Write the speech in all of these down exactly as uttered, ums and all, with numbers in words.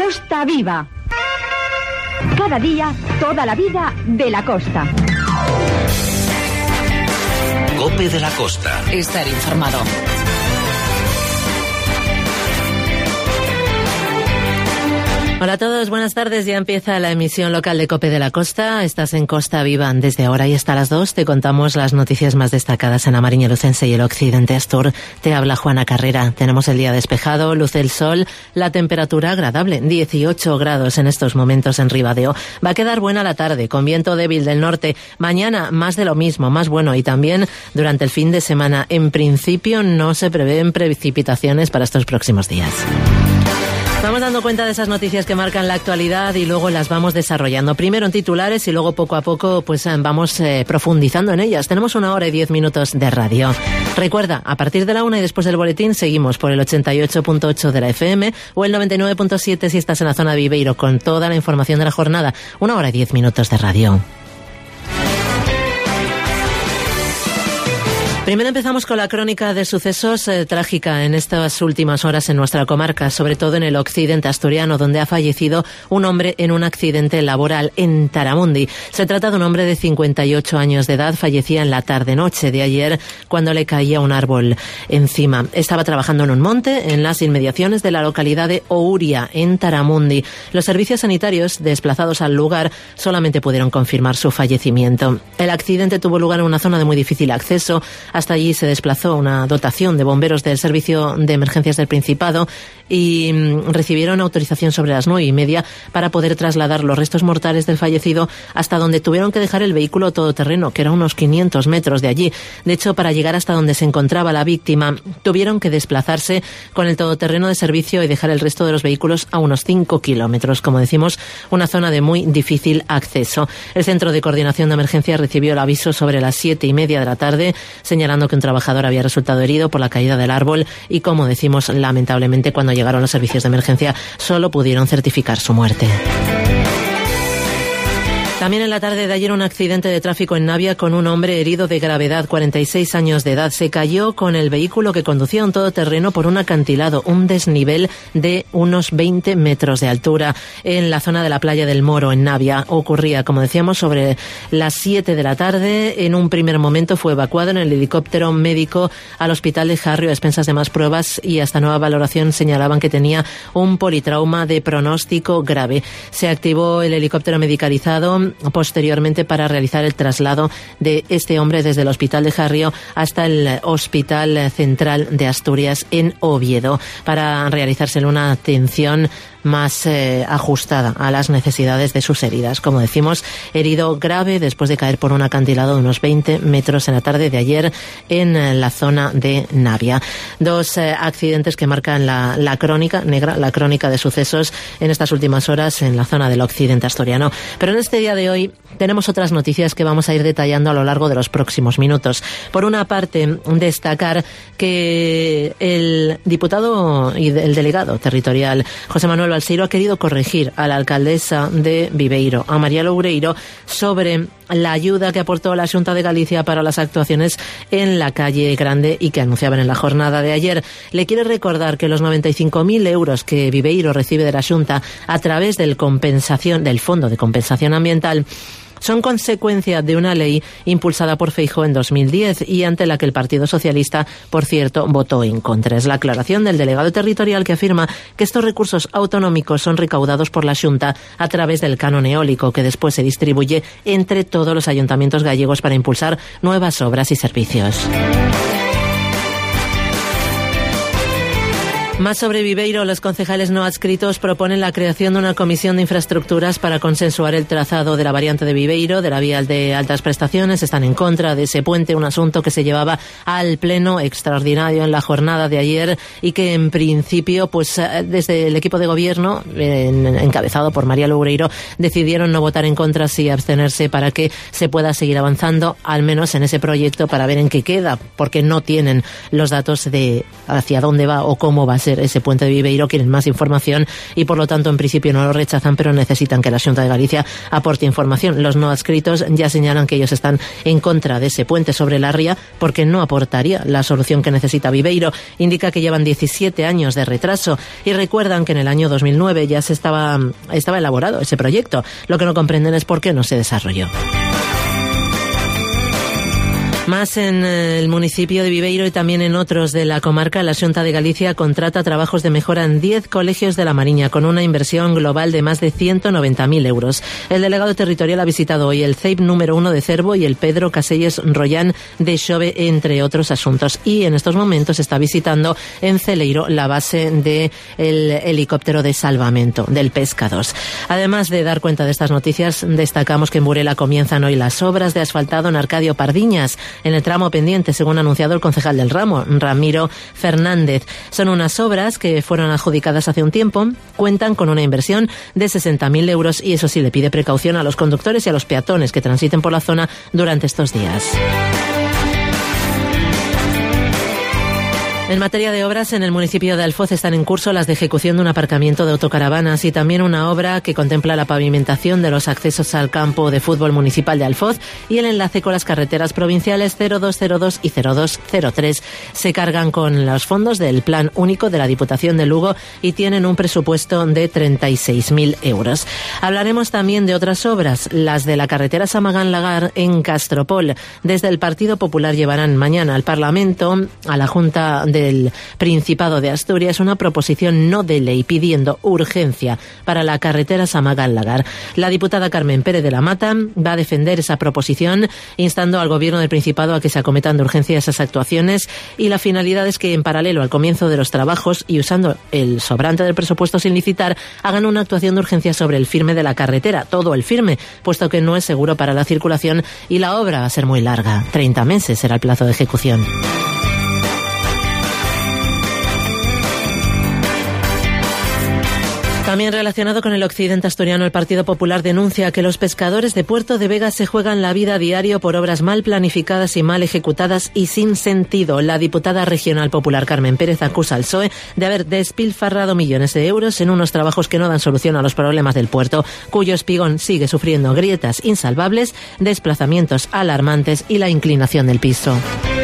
Costa Viva. Cada día, toda la vida de la costa. COPE de la Costa. Estar informado. Hola a todos, buenas tardes. Ya empieza la emisión local de COPE de la Costa. Estás en Costa Viva desde ahora y hasta las dos. Te contamos las noticias más destacadas en la Mariña Lucense y el occidente Astur. Te habla Juana Carrera. Tenemos el día despejado, luce el sol, la temperatura agradable, dieciocho grados en estos momentos en Ribadeo. Va a quedar buena la tarde, con viento débil del norte. Mañana más de lo mismo, más bueno, y también durante el fin de semana. En principio no se prevén precipitaciones para estos próximos días. Vamos dando cuenta de esas noticias que marcan la actualidad y luego las vamos desarrollando. Primero en titulares y luego poco a poco pues vamos eh, profundizando en ellas. Tenemos una hora y diez minutos de radio. Recuerda, a partir de la una y después del boletín seguimos por el ochenta y ocho punto ocho de la F M o el noventa y nueve punto siete si estás en la zona de Viveiro, con toda la información de la jornada. Una hora y diez minutos de radio. Primero empezamos con la crónica de sucesos eh, trágica en estas últimas horas en nuestra comarca, sobre todo en el occidente asturiano, donde ha fallecido un hombre en un accidente laboral en Taramundi. Se trata de un hombre de cincuenta y ocho años de edad, fallecía en la tarde-noche de ayer cuando le caía un árbol encima. Estaba trabajando en un monte en las inmediaciones de la localidad de Ouria, en Taramundi. Los servicios sanitarios desplazados al lugar solamente pudieron confirmar su fallecimiento. El accidente tuvo lugar en una zona de muy difícil acceso. Hasta allí se desplazó una dotación de bomberos del Servicio de Emergencias del Principado y recibieron autorización sobre las nueve y media para poder trasladar los restos mortales del fallecido hasta donde tuvieron que dejar el vehículo todoterreno, que era unos quinientos metros de allí. De hecho, para llegar hasta donde se encontraba la víctima, tuvieron que desplazarse con el todoterreno de servicio y dejar el resto de los vehículos a unos cinco kilómetros. Como decimos, una zona de muy difícil acceso. El Centro de Coordinación de Emergencias recibió el aviso sobre las siete y media de la tarde, señalando que un trabajador había resultado herido por la caída del árbol y, como decimos, lamentablemente cuando llegaron los servicios de emergencia solo pudieron certificar su muerte. También en la tarde de ayer un accidente de tráfico en Navia con un hombre herido de gravedad, cuarenta y seis años de edad. Se cayó con el vehículo que conducía un todoterreno por un acantilado, un desnivel de unos veinte metros de altura en la zona de la playa del Moro, en Navia. Ocurría, como decíamos, sobre las siete de la tarde. En un primer momento fue evacuado en el helicóptero médico al hospital de Jarrio a expensas de más pruebas y hasta nueva valoración señalaban que tenía un politrauma de pronóstico grave. Se activó el helicóptero medicalizado posteriormente para realizar el traslado de este hombre desde el hospital de Jarrio hasta el Hospital Central de Asturias en Oviedo para realizársele una atención más eh, ajustada a las necesidades de sus heridas. Como decimos, herido grave después de caer por un acantilado de unos veinte metros en la tarde de ayer en eh, la zona de Navia. Dos eh, accidentes que marcan la, la crónica negra, la crónica de sucesos en estas últimas horas en la zona del occidente asturiano. Pero en este día de hoy tenemos otras noticias que vamos a ir detallando a lo largo de los próximos minutos. Por una parte, destacar que el diputado y el delegado territorial José Manuel Balseiro ha querido corregir a la alcaldesa de Viveiro, a María Loureiro, sobre la ayuda que aportó la Xunta de Galicia para las actuaciones en la calle Grande y que anunciaban en la jornada de ayer. Le quiere recordar que los noventa y cinco mil euros que Viveiro recibe de la Xunta a través del compensación del Fondo de Compensación Ambiental son consecuencia de una ley impulsada por Feijóo en dos mil diez y ante la que el Partido Socialista, por cierto, votó en contra. Es la aclaración del delegado territorial que afirma que estos recursos autonómicos son recaudados por la Xunta a través del canon eólico que después se distribuye entre todos los ayuntamientos gallegos para impulsar nuevas obras y servicios. Más sobre Viveiro, los concejales no adscritos proponen la creación de una comisión de infraestructuras para consensuar el trazado de la variante de Viveiro, de la vía de altas prestaciones. Están en contra de ese puente, un asunto que se llevaba al pleno extraordinario en la jornada de ayer y que en principio, pues desde el equipo de gobierno, encabezado por María Loureiro, decidieron no votar en contra, sí abstenerse para que se pueda seguir avanzando, al menos en ese proyecto, para ver en qué queda, porque no tienen los datos de hacia dónde va o cómo va a ser ese puente de Viveiro, quieren más información y por lo tanto en principio no lo rechazan, pero necesitan que la Xunta de Galicia aporte información. Los no adscritos ya señalan que ellos están en contra de ese puente sobre la ría porque no aportaría la solución que necesita Viveiro. Indica que llevan diecisiete años de retraso y recuerdan que en el año dos mil nueve ya se estaba, estaba elaborado ese proyecto. Lo que no comprenden es por qué no se desarrolló. Más en el municipio de Viveiro y también en otros de la comarca, la Xunta de Galicia contrata trabajos de mejora en diez colegios de la Mariña con una inversión global de más de ciento noventa mil euros. El delegado territorial ha visitado hoy el C E I P número uno de Cervo y el Pedro Caselles Rollán de Xove, entre otros asuntos. Y en estos momentos está visitando en Celeiro la base del helicóptero de salvamento del Pesca dos. Además de dar cuenta de estas noticias, destacamos que en Burela comienzan hoy las obras de asfaltado en Arcadio Pardiñas, en el tramo pendiente, según ha anunciado el concejal del ramo, Ramiro Fernández. Son unas obras que fueron adjudicadas hace un tiempo, cuentan con una inversión de sesenta mil euros y eso sí le pide precaución a los conductores y a los peatones que transiten por la zona durante estos días. En materia de obras, en el municipio de Alfoz están en curso las de ejecución de un aparcamiento de autocaravanas y también una obra que contempla la pavimentación de los accesos al campo de fútbol municipal de Alfoz y el enlace con las carreteras provinciales cero dos cero dos y cero dos cero tres. Se cargan con los fondos del Plan Único de la Diputación de Lugo y tienen un presupuesto de treinta y seis mil euros. Hablaremos también de otras obras, las de la carretera Samagán-Lagar en Castropol. Desde el Partido Popular llevarán mañana al Parlamento, a la Junta de del Principado de Asturias, una proposición no de ley pidiendo urgencia para la carretera Samagán-Lagar. La diputada Carmen Pérez de la Mata va a defender esa proposición, instando al Gobierno del Principado a que se acometan de urgencia esas actuaciones, y la finalidad es que en paralelo al comienzo de los trabajos y usando el sobrante del presupuesto sin licitar, hagan una actuación de urgencia sobre el firme de la carretera, todo el firme, puesto que no es seguro para la circulación y la obra va a ser muy larga. treinta meses será el plazo de ejecución. También relacionado con el occidente asturiano, el Partido Popular denuncia que los pescadores de Puerto de Vega se juegan la vida a diario por obras mal planificadas y mal ejecutadas y sin sentido. La diputada regional popular Carmen Pérez acusa al P S O E de haber despilfarrado millones de euros en unos trabajos que no dan solución a los problemas del puerto, cuyo espigón sigue sufriendo grietas insalvables, desplazamientos alarmantes y la inclinación del piso.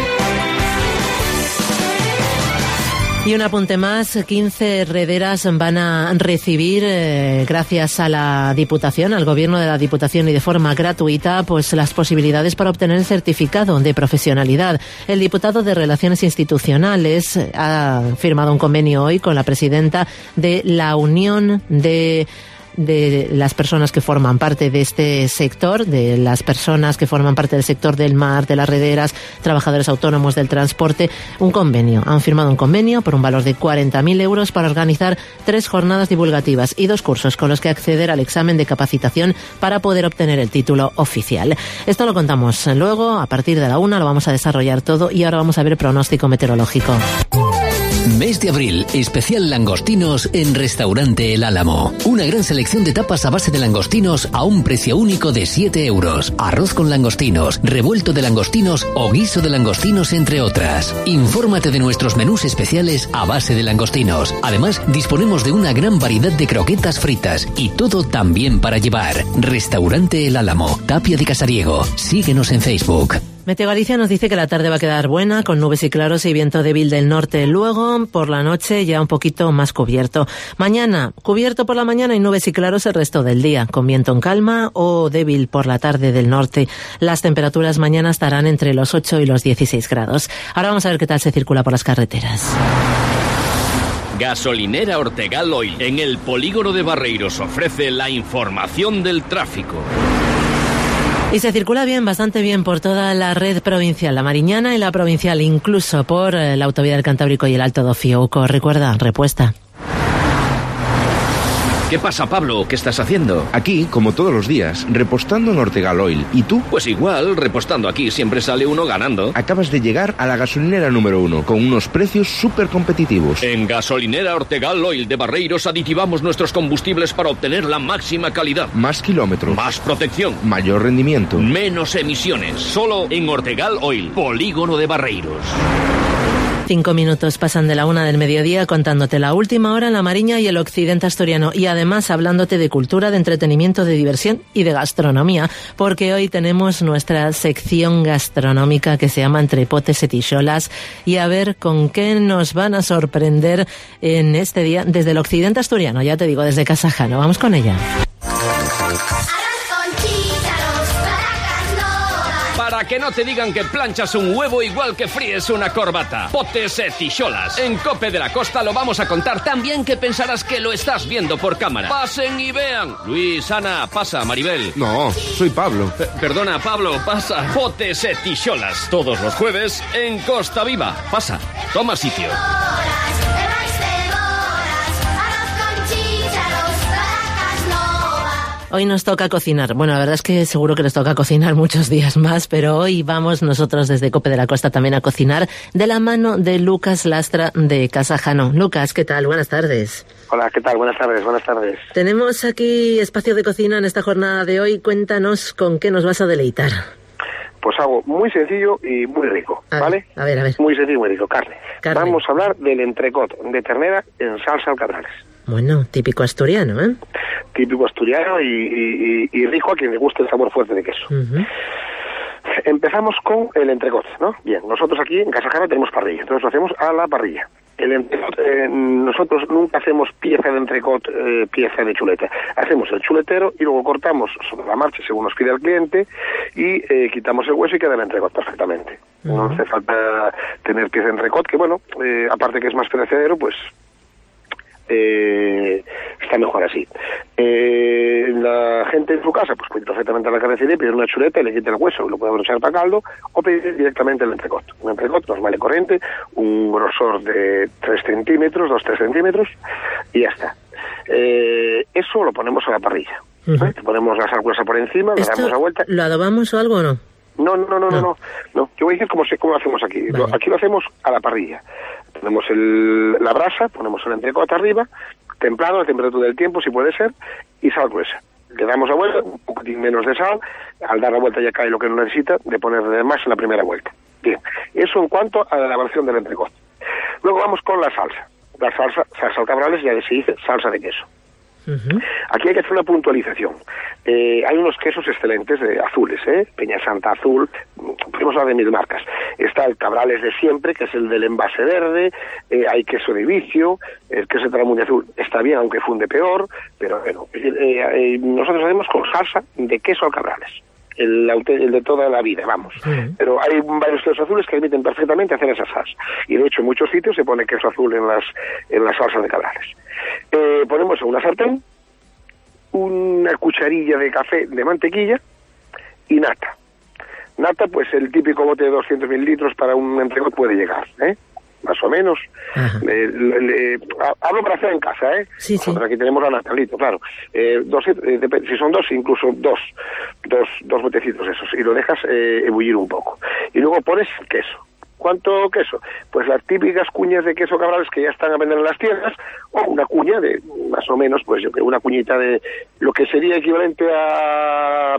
Y un apunte más, quince herrederas van a recibir, eh, gracias a la Diputación, al Gobierno de la Diputación y de forma gratuita, pues las posibilidades para obtener el certificado de profesionalidad. El diputado de Relaciones Institucionales ha firmado un convenio hoy con la presidenta de la Unión de... de las personas que forman parte de este sector, de las personas que forman parte del sector del mar, de las rederas, trabajadores autónomos del transporte, un convenio. Han firmado un convenio por un valor de cuarenta mil euros para organizar tres jornadas divulgativas y dos cursos con los que acceder al examen de capacitación para poder obtener el título oficial. Esto lo contamos luego, a partir de la una, lo vamos a desarrollar todo y ahora vamos a ver pronóstico meteorológico. Mes de abril, especial langostinos en Restaurante El Álamo. Una gran selección de tapas a base de langostinos a un precio único de siete euros. Arroz con langostinos, revuelto de langostinos o guiso de langostinos, entre otras. Infórmate de nuestros menús especiales a base de langostinos. Además, disponemos de una gran variedad de croquetas fritas y todo también para llevar. Restaurante El Álamo, Tapia de Casariego. Síguenos en Facebook. Meteo Galicia nos dice que la tarde va a quedar buena, con nubes y claros y viento débil del norte. Luego, por la noche, ya un poquito más cubierto. Mañana, cubierto por la mañana y nubes y claros el resto del día, con viento en calma o débil por la tarde del norte. Las temperaturas mañana estarán entre los ocho y los dieciséis grados. Ahora vamos a ver qué tal se circula por las carreteras. Gasolinera Ortegal Oil, en el polígono de Barreiros, ofrece la información del tráfico. Y se circula bien, bastante bien, por toda la red provincial, la mariñana y la provincial, incluso por la autovía del Cantábrico y el Alto do Fiouco. Recuerda, repuesta. ¿Qué pasa, Pablo? ¿Qué estás haciendo? Aquí, como todos los días, repostando en Ortegal Oil. ¿Y tú? Pues igual, repostando aquí siempre sale uno ganando. Acabas de llegar a la gasolinera número uno, con unos precios súper competitivos. En Gasolinera Ortegal Oil de Barreiros aditivamos nuestros combustibles para obtener la máxima calidad. Más kilómetros. Más protección. Mayor rendimiento. Menos emisiones. Solo en Ortegal Oil, polígono de Barreiros. Cinco minutos pasan de la una del mediodía contándote la última hora en la Mariña y el occidente asturiano, y además hablándote de cultura, de entretenimiento, de diversión y de gastronomía, porque hoy tenemos nuestra sección gastronómica que se llama Entre potes e ticholas, y a ver con qué nos van a sorprender en este día desde el occidente asturiano, ya te digo, desde Casajano. Vamos con ella. Para que no te digan que planchas un huevo igual que fríes una corbata. Potes e ticholas. En Cope de la Costa lo vamos a contar tan bien que pensarás que lo estás viendo por cámara. Pasen y vean. Luis, Ana, pasa, Maribel. No, soy Pablo. P- perdona, Pablo, pasa. Potes e ticholas. Todos los jueves en Costa Viva. Pasa, toma sitio. Hoy nos toca cocinar. Bueno, la verdad es que seguro que les toca cocinar muchos días más, pero hoy vamos nosotros desde Cope de la Costa también a cocinar de la mano de Lucas Lastra de Casajano. Lucas, ¿qué tal? Buenas tardes. Hola, ¿qué tal? Buenas tardes, buenas tardes. Tenemos aquí espacio de cocina en esta jornada de hoy. Cuéntanos con qué nos vas a deleitar. Pues algo muy sencillo y muy rico, a ¿vale? Ver, a ver, a ver. Muy sencillo y muy rico, carne. carne. Vamos a hablar del entrecot de ternera en salsa alcatrales. Bueno, típico asturiano, ¿eh? Típico asturiano y, y, y, y rico a quien le guste el sabor fuerte de queso. Uh-huh. Empezamos con el entrecot, ¿no? Bien, nosotros aquí en Casajano tenemos parrilla, entonces lo hacemos a la parrilla. El entrecot, eh, nosotros nunca hacemos pieza de entrecot, eh, pieza de chuleta. Hacemos el chuletero y luego cortamos sobre la marcha según nos pide el cliente y eh, quitamos el hueso y queda el entrecot perfectamente. Uh-huh. No hace falta tener pieza de entrecot, que bueno, eh, aparte que es más perecedero, pues Eh, está mejor así. Eh, la gente en su casa pues puede ir perfectamente a la carnicería, pedir una chuleta y le quita el hueso y lo puede brochar para caldo, o pedir directamente el entrecot. Un entrecot normal y corriente, un grosor de tres centímetros, dos tres centímetros, y ya está. Eh, eso lo ponemos a la parrilla. Uh-huh. ¿eh? Ponemos la salcuesa por encima, le damos la vuelta. ¿Lo adobamos o algo o no? No, no, no, no, no, no. no. Yo voy a decir cómo, se, cómo lo hacemos aquí. Vale. Aquí lo hacemos a la parrilla. Ponemos el, la brasa, ponemos el entrecot arriba, templado, a la temperatura del tiempo, si puede ser, y sal gruesa. Le damos la vuelta, un poquitín menos de sal, al dar la vuelta ya cae lo que no necesita, de poner de más en la primera vuelta. Bien, eso en cuanto a la elaboración del entrecot. Luego vamos con la salsa. La salsa, salsa al cabrales, ya se dice salsa de queso. Uh-huh. Aquí hay que hacer una puntualización. Eh, hay unos quesos excelentes, eh, azules, ¿eh? Peña Santa azul, podemos hablar de mil marcas. Está el Cabrales de siempre, que es el del envase verde, eh, hay queso de vicio, el queso de Tramuña azul está bien, aunque funde peor, pero bueno, eh, eh, nosotros hacemos con salsa de queso al Cabrales. El, el de toda la vida, vamos. Uh-huh. Pero hay varios quesos azules que permiten perfectamente hacer esa salsa. Y de hecho en muchos sitios se pone queso azul en las en las salsas de Cabrales. Eh, ponemos en una sartén una cucharilla de café de mantequilla y nata. Nata, pues el típico bote de doscientos mililitros para un entrecot puede llegar, ¿eh? Más o menos. Le, le, le, hablo para hacer en casa, ¿eh? Sí, sí. Aquí tenemos la natalito, claro. Eh, dos, eh, si son dos, incluso dos, dos, dos botecitos esos, y lo dejas eh, ebullir un poco. Y luego pones el queso. ¿Cuánto queso? Pues las típicas cuñas de queso Cabrales que ya están a vender en las tiendas, o una cuña de, más o menos, pues yo creo, una cuñita de lo que sería equivalente a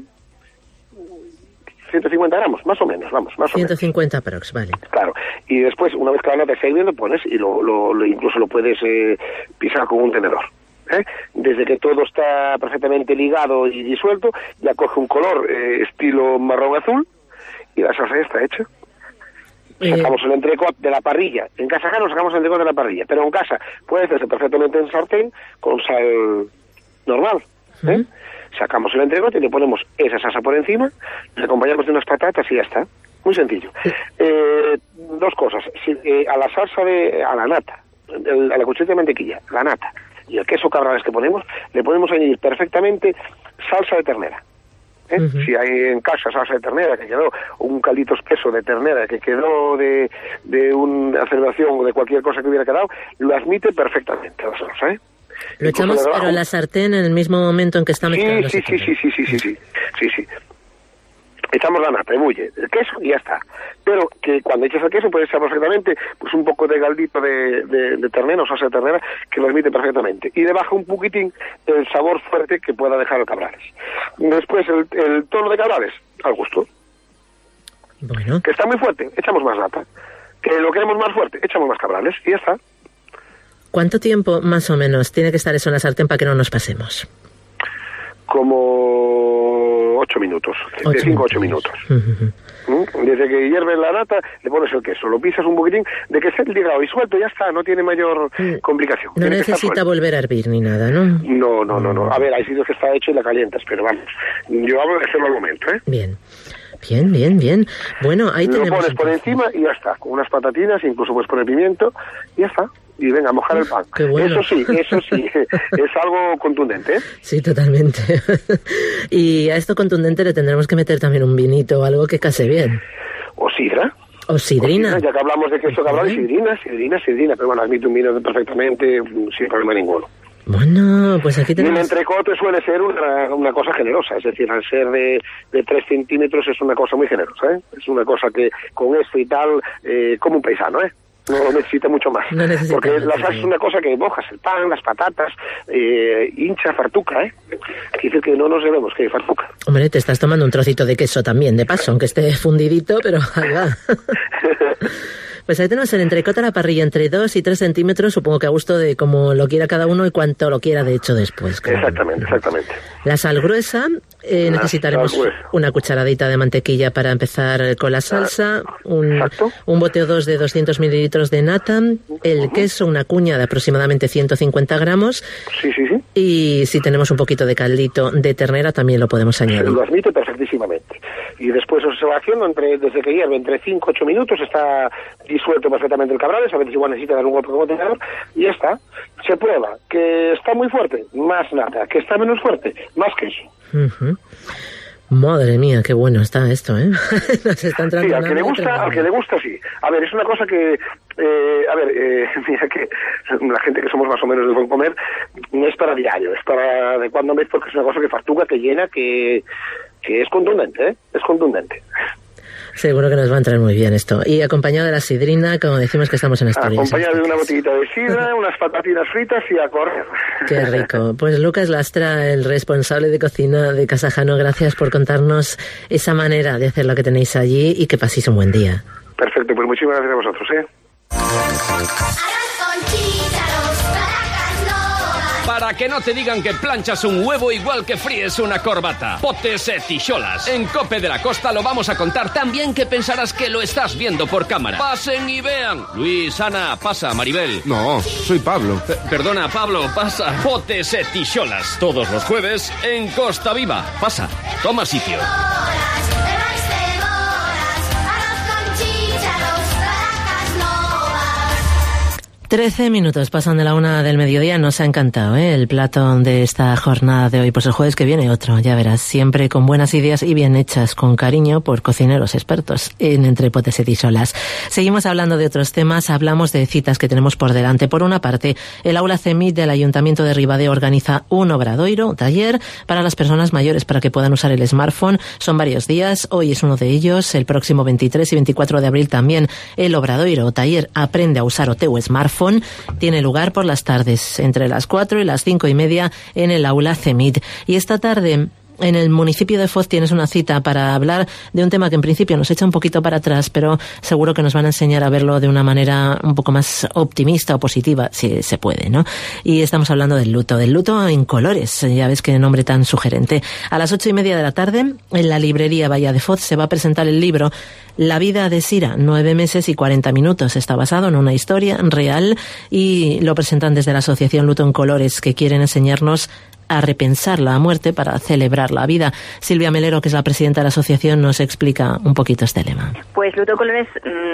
ciento cincuenta gramos, más o menos, vamos, más o menos. ciento cincuenta aprox, vale. Claro, y después, una vez que la nata está hirviendo, pones y lo, lo, lo incluso lo puedes eh, pisar con un tenedor. ¿eh? Desde que todo está perfectamente ligado y disuelto, ya coge un color eh, estilo marrón azul y la salsa ya está hecha. Sacamos el entrecot de la parrilla. En casa acá nos sacamos el entrecot de la parrilla, pero en casa puede hacerse perfectamente en sartén con sal normal. ¿eh? Uh-huh. Sacamos el entrecot y le ponemos esa salsa por encima, le acompañamos de unas patatas y ya está. Muy sencillo. Eh, dos cosas. Si, eh, a la salsa de... a la nata, el, a la cucharita de mantequilla, la nata y el queso Cabrales que ponemos, le podemos añadir perfectamente salsa de ternera. ¿Eh? Uh-huh. Si hay en casa salsa de ternera que quedó, o un caldito espeso de ternera que quedó de, de una celebración o de cualquier cosa que hubiera quedado, lo admite perfectamente la salsa, ¿eh? Lo echamos pero en la sartén en el mismo momento en que está mezclando. Sí, sí, sí, sí, sí, sí, sí, sí, sí. Echamos la nata, ebulle, el queso y ya está. Pero que cuando eches el queso puedes echar perfectamente pues un poco de caldito de, de, de ternera o salsa de ternera que lo admite perfectamente. Y le baja un poquitín el sabor fuerte que pueda dejar el Cabrales. Después el, el tono de Cabrales, al gusto. Bueno. Que está muy fuerte, echamos más nata. Que lo queremos más fuerte, echamos más cabrales y ya está. ¿Cuánto tiempo, más o menos, tiene que estar eso en la sartén para que no nos pasemos? Como ocho minutos, de cinco a ocho minutos. Uh-huh. Desde que hierve la nata, le pones el queso, lo pisas un poquitín, de que esté ligado y suelto, ya está, no tiene mayor complicación. No necesita volver a hervir ni nada, ¿no? No, no, no, no. A ver, hay sitios que está hecho y la calientas, pero vamos, yo hablo de hacerlo al momento, ¿eh? Bien. Bien, bien, bien. Bueno, ahí lo tenemos... Lo pones por encima y ya está, con unas patatinas, incluso puedes poner pimiento, y ya está. Y venga, a mojar el pan. Qué bueno. Eso sí, eso sí, es algo contundente, ¿eh? Sí, totalmente. Y a esto contundente le tendremos que meter también un vinito o algo que case bien. O sidra. O sidrina. O sidra, ya que hablamos de queso cabrón, sidrina, sidrina, sidrina. Pero bueno, admite un vino perfectamente, sin problema ninguno. Bueno, pues aquí tenemos... Y el entrecote suele ser una, una cosa generosa, es decir, al ser de, de tres centímetros es una cosa muy generosa, ¿eh? Es una cosa que con esto y tal, eh, como un paisano, ¿eh? No necesita mucho más. No necesita porque mucho, la salsa es una cosa que mojas el pan, las patatas, eh, hincha, fartuca, ¿eh? Quiere decir que no nos debemos, que fartuca. Hombre, te estás tomando un trocito de queso también, de paso, aunque esté fundidito, pero ahí va. Pues ahí tenemos el entrecot a la parrilla entre dos y tres centímetros, supongo que a gusto de como lo quiera cada uno y cuanto lo quiera de hecho después. Claro. Exactamente, exactamente. La sal gruesa, eh, la necesitaremos sal gruesa. Una cucharadita de mantequilla para empezar con la salsa, un, un bote o dos de doscientos mililitros de nata, el uh-huh. queso, una cuña de aproximadamente ciento cincuenta gramos. Sí, sí, sí. Y si tenemos un poquito de caldito de ternera también lo podemos añadir. Lo admite perfectísimamente. Y después se va haciendo entre, desde que hierve entre cinco a ocho minutos, está disuelto perfectamente el cabrales, a veces igual necesita dar un golpe como tenedor, y ya está. Se prueba. Que está muy fuerte, más nata. Que está menos fuerte, más queso. Uh-huh. Madre mía, qué bueno está esto, ¿eh? Nos está entrando sí, al que le gusta, al que le gusta, sí. A ver, es una cosa que, eh, a ver, eh, mira que la gente que somos más o menos de buen comer, no es para diario, es para de cuando en vez, porque es una cosa que fartuga, que llena, que, que es contundente, ¿eh? Es contundente. Seguro que nos va a entrar muy bien esto. Y acompañado de la sidrina, como decimos que estamos en Asturias. Acompañado de una botellita de sidra, unas patatinas fritas y a correr. Qué rico. Pues Lucas Lastra, el responsable de cocina de Casajano, gracias por contarnos esa manera de hacer lo que tenéis allí y que paséis un buen día. Perfecto, pues muchísimas gracias a vosotros, ¿eh? Para que no te digan que planchas un huevo igual que fríes una corbata. Potes e ticholas. En Cope de la Costa lo vamos a contar tan bien que pensarás que lo estás viendo por cámara. Pasen y vean. Luis, Ana, pasa, Maribel. No, soy Pablo. P- perdona, Pablo, pasa. Potes e ticholas. Todos los jueves en Costa Viva. Pasa, toma sitio. Trece minutos pasan de la una del mediodía. Nos ha encantado, ¿eh? El plato de esta jornada de hoy. Pues el jueves que viene otro, ya verás. Siempre con buenas ideas y bien hechas con cariño por cocineros expertos en Entre Potes e Ticholas. Seguimos hablando de otros temas. Hablamos de citas que tenemos por delante. Por una parte, el aula CEMIT del Ayuntamiento de Ribadeo organiza un obradoiro, un taller para las personas mayores para que puedan usar el smartphone. Son varios días. Hoy es uno de ellos. El próximo veintitrés y veinticuatro de abril también el obradoiro o taller Aprende a usar o teu smartphone. Tiene lugar por las tardes, entre las cuatro y las cinco y media en el aula CEMIT. Y esta tarde, en el municipio de Foz, tienes una cita para hablar de un tema que en principio nos echa un poquito para atrás, pero seguro que nos van a enseñar a verlo de una manera un poco más optimista o positiva, si se puede, ¿no? Y estamos hablando del luto, del luto en colores, ya ves qué nombre tan sugerente. A las ocho y media de la tarde, en la librería Bahía de Foz, se va a presentar el libro La vida de Sira, nueve meses y cuarenta minutos. Está basado en una historia real y lo presentan desde la Asociación Luto en Colores, que quieren enseñarnos a repensar la muerte para celebrar la vida. Silvia Melero, que es la presidenta de la asociación, nos explica un poquito este lema. Pues Luto en Colores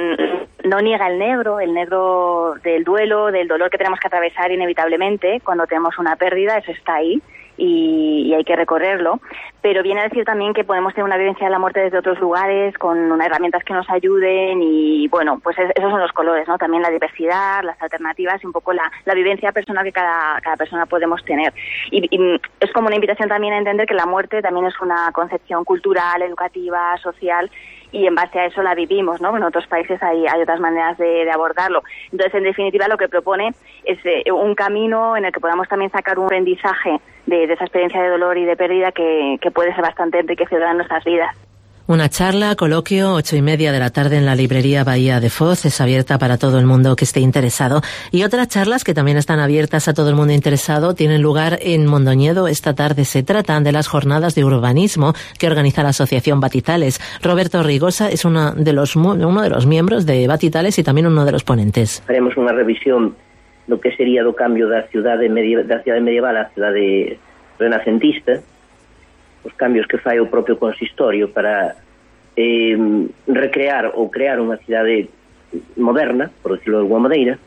mmm, no niega el negro, el negro del duelo, del dolor que tenemos que atravesar inevitablemente cuando tenemos una pérdida, eso está ahí. Y, y hay que recorrerlo, pero viene a decir también que podemos tener una vivencia de la muerte desde otros lugares, con unas herramientas que nos ayuden y, bueno, pues es, esos son los colores, ¿no? También la diversidad, las alternativas y un poco la, la vivencia personal que cada, cada persona podemos tener. Y, y es como una invitación también a entender que la muerte también es una concepción cultural, educativa, social, y en base a eso la vivimos, ¿no? En otros países hay, hay otras maneras de, de abordarlo. Entonces, en definitiva, lo que propone es eh, un camino en el que podamos también sacar un aprendizaje de, de esa experiencia de dolor y de pérdida que, que puede ser bastante enriquecedora en nuestras vidas. Una charla, coloquio, ocho y media de la tarde en la librería Bahía de Foz. Es abierta para todo el mundo que esté interesado. Y otras charlas que también están abiertas a todo el mundo interesado tienen lugar en Mondoñedo esta tarde. Se tratan de las jornadas de urbanismo que organiza la Asociación Batitales. Roberto Rigosa es una de los, uno de los miembros de Batitales y también uno de los ponentes. Haremos unha revisión do que sería do cambio da cidade medieval, da cidade medieval á cidade renacentista, os cambios que fai o propio consistorio para eh, recrear ou crear unha cidade moderna, por decirlo de alguma maneira.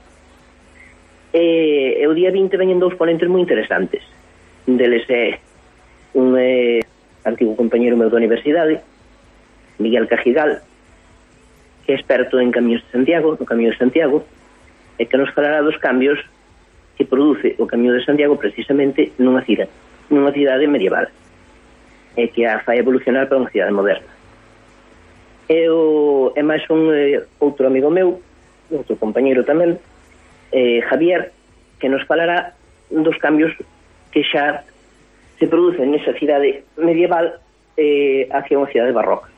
E, e o día vinte veñen dous ponentes moi interesantes. Un deles é un eh, antigo compañero meu da universidade, Miguel Cajigal, que é experto en camiños de Santiago, no Camiño de Santiago, e que nos falará dos cambios que produce o Camiño de Santiago precisamente nunha cidade, nunha cidade medieval, e que a fai evolucionar para unha cidade moderna. E, o, e máis un eh, outro amigo meu, outro compañeiro tamén, eh, Javier, que nos falará dos cambios que xa se producen nesa cidade medieval eh, hacia unha cidade barroca.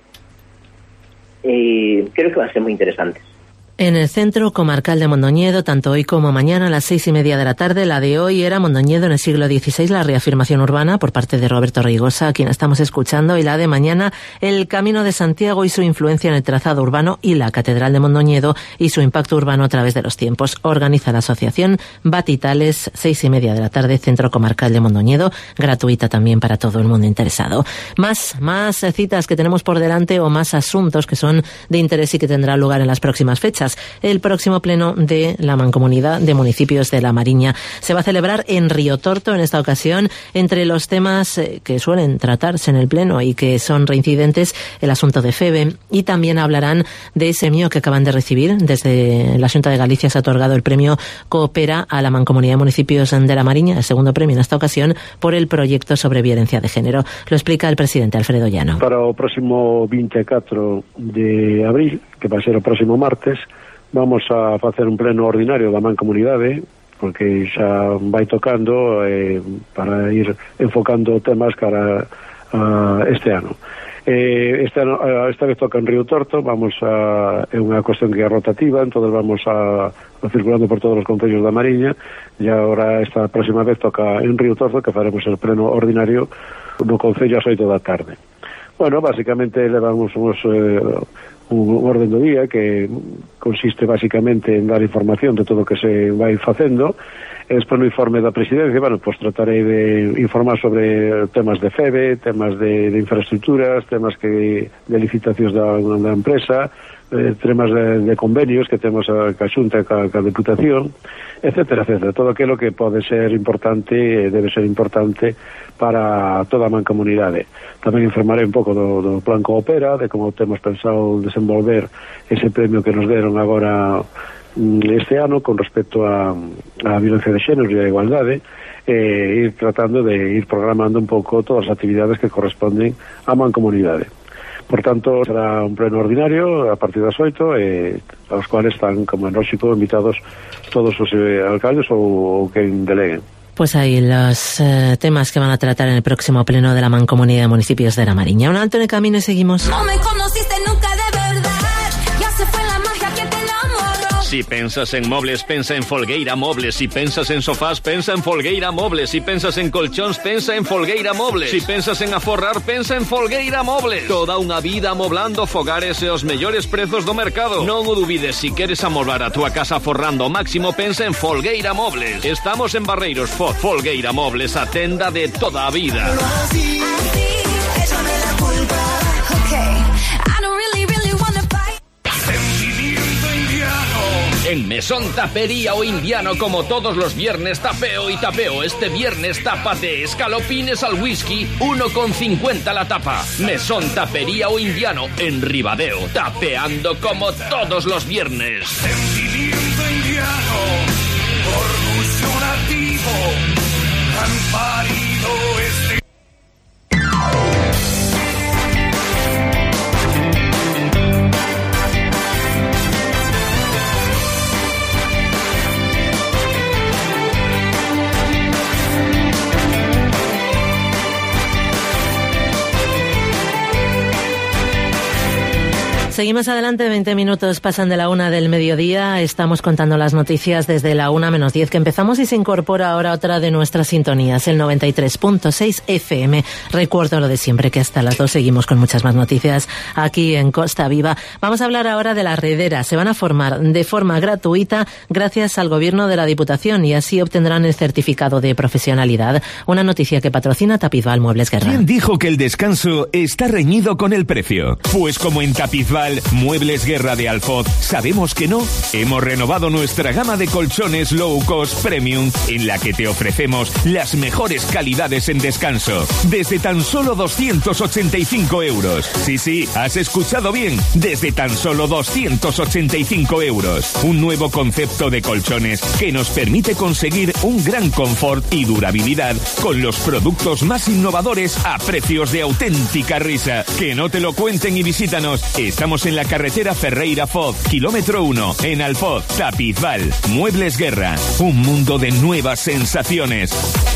Eh, creo que van a ser moi interesantes. En el Centro Comarcal de Mondoñedo, tanto hoy como mañana a las seis y media de la tarde, la de hoy era Mondoñedo en el siglo dieciséis, la reafirmación urbana por parte de Roberto Rigosa, a quien estamos escuchando, y la de mañana, el Camino de Santiago y su influencia en el trazado urbano y la Catedral de Mondoñedo y su impacto urbano a través de los tiempos. Organiza la asociación Batitales, seis y media de la tarde, Centro Comarcal de Mondoñedo, gratuita también para todo el mundo interesado. Más, más citas que tenemos por delante o más asuntos que son de interés y que tendrán lugar en las próximas fechas. El próximo pleno de la Mancomunidad de Municipios de La Mariña se va a celebrar en Río Torto en esta ocasión. Entre los temas que suelen tratarse en el pleno y que son reincidentes, el asunto de FEBE, y también hablarán de ese premio que acaban de recibir. Desde la Xunta de Galicia se ha otorgado el premio Coopera a la Mancomunidad de Municipios de La Mariña, el segundo premio en esta ocasión por el proyecto sobre violencia de género. Lo explica el presidente Alfredo Llano. Para o próximo vinte e catro de abril, que vai ser o próximo martes, vamos a facer un pleno ordinario da Mancomunidade, porque xa vai tocando eh, para ir enfocando temas cara a este ano. Eh, este ano, esta vez toca en Río Torto, vamos a, é unha cuestión que é rotativa, entonces vamos a, a circulando por todos os concellos da Mariña, e agora esta próxima vez toca en Río Torto, que faremos el pleno ordinario no concello ás oito da tarde. Bueno, básicamente levamos uns... Eh, un orden do día que consiste basicamente en dar información de todo o que se vai facendo. E despois no informe da presidencia, bueno, pues tratarei de informar sobre temas de FEBE, temas de, de infraestructuras, temas que de licitacións da, da empresa, eh, temas de, de convenios que temos a, a Xunta e a, a Deputación, etcétera, etcétera. Todo aquilo que pode ser importante, debe ser importante para toda a mancomunidade. Tamén informarei un pouco do, do plan Coopera, de como temos pensado desenvolver ese premio que nos deron agora este ano con respecto a, a violencia de xénero e a igualdade, e ir tratando de ir programando un pouco todas as actividades que corresponden á mancomunidade. Por tanto, será un pleno ordinario a partir das oito, e aos cuales están, como en lógico, invitados todos os eh, alcaldes ou, ou quen deleguen. Pues ahí los eh, temas que van a tratar en el próximo pleno de la Mancomunidad de Municipios de La Mariña. Un alto en el camino y seguimos. No me conociste nunca de verdad, ya se fue la magia que te enamoró. Si pensas en mobles, pensa en Folgueira Mobles. Si pensas en sofás, pensa en Folgueira Mobles. Si pensas en colchóns, pensa en Folgueira Mobles. Si pensas en aforrar, pensa en Folgueira Mobles. Toda unha vida amoblando fogares e os mellores prezos do mercado. Non o dubides, si queres amoblar a túa casa aforrando ao máximo, pensa en Folgueira Mobles. Estamos en Barreiros, Foz. Folgueira Mobles, a tenda de toda a vida. Así, así, échame la culpa. Okay. I don't really, really wanna fight. Sentimiento indiano. En Mesón Tapería o Indiano, como todos los viernes, tapeo y tapeo. Este viernes tápate escalopines al whisky, uno con cincuenta la tapa. Mesón Tapería o Indiano, en Ribadeo, tapeando como todos los viernes. Sentimiento indiano, orgullo nativo, han parido este... Seguimos adelante, veinte minutos pasan de la una del mediodía. Estamos contando las noticias desde la una menos diez que empezamos y se incorpora ahora otra de nuestras sintonías, el noventa y tres punto seis F M. Recuerdo lo de siempre, que hasta las dos seguimos con muchas más noticias aquí en Costa Viva. Vamos a hablar ahora de las rederas. Se van a formar de forma gratuita gracias al gobierno de la Diputación y así obtendrán el certificado de profesionalidad. Una noticia que patrocina Tapizval Muebles Guerra. ¿Quién dijo que el descanso está reñido con el precio? Pues como en Tapizval Muebles Guerra de Alfoz sabemos que no, hemos renovado nuestra gama de colchones low cost premium en la que te ofrecemos las mejores calidades en descanso desde tan solo doscientos ochenta y cinco euros. Sí, sí, has escuchado bien, desde tan solo doscientos ochenta y cinco euros. Un nuevo concepto de colchones que nos permite conseguir un gran confort y durabilidad con los productos más innovadores a precios de auténtica risa. Que no te lo cuenten y visítanos. Estamos en la carretera Ferreira-Foz, kilómetro uno, en Alfoz, Tapizval. Muebles Guerra, un mundo de nuevas sensaciones.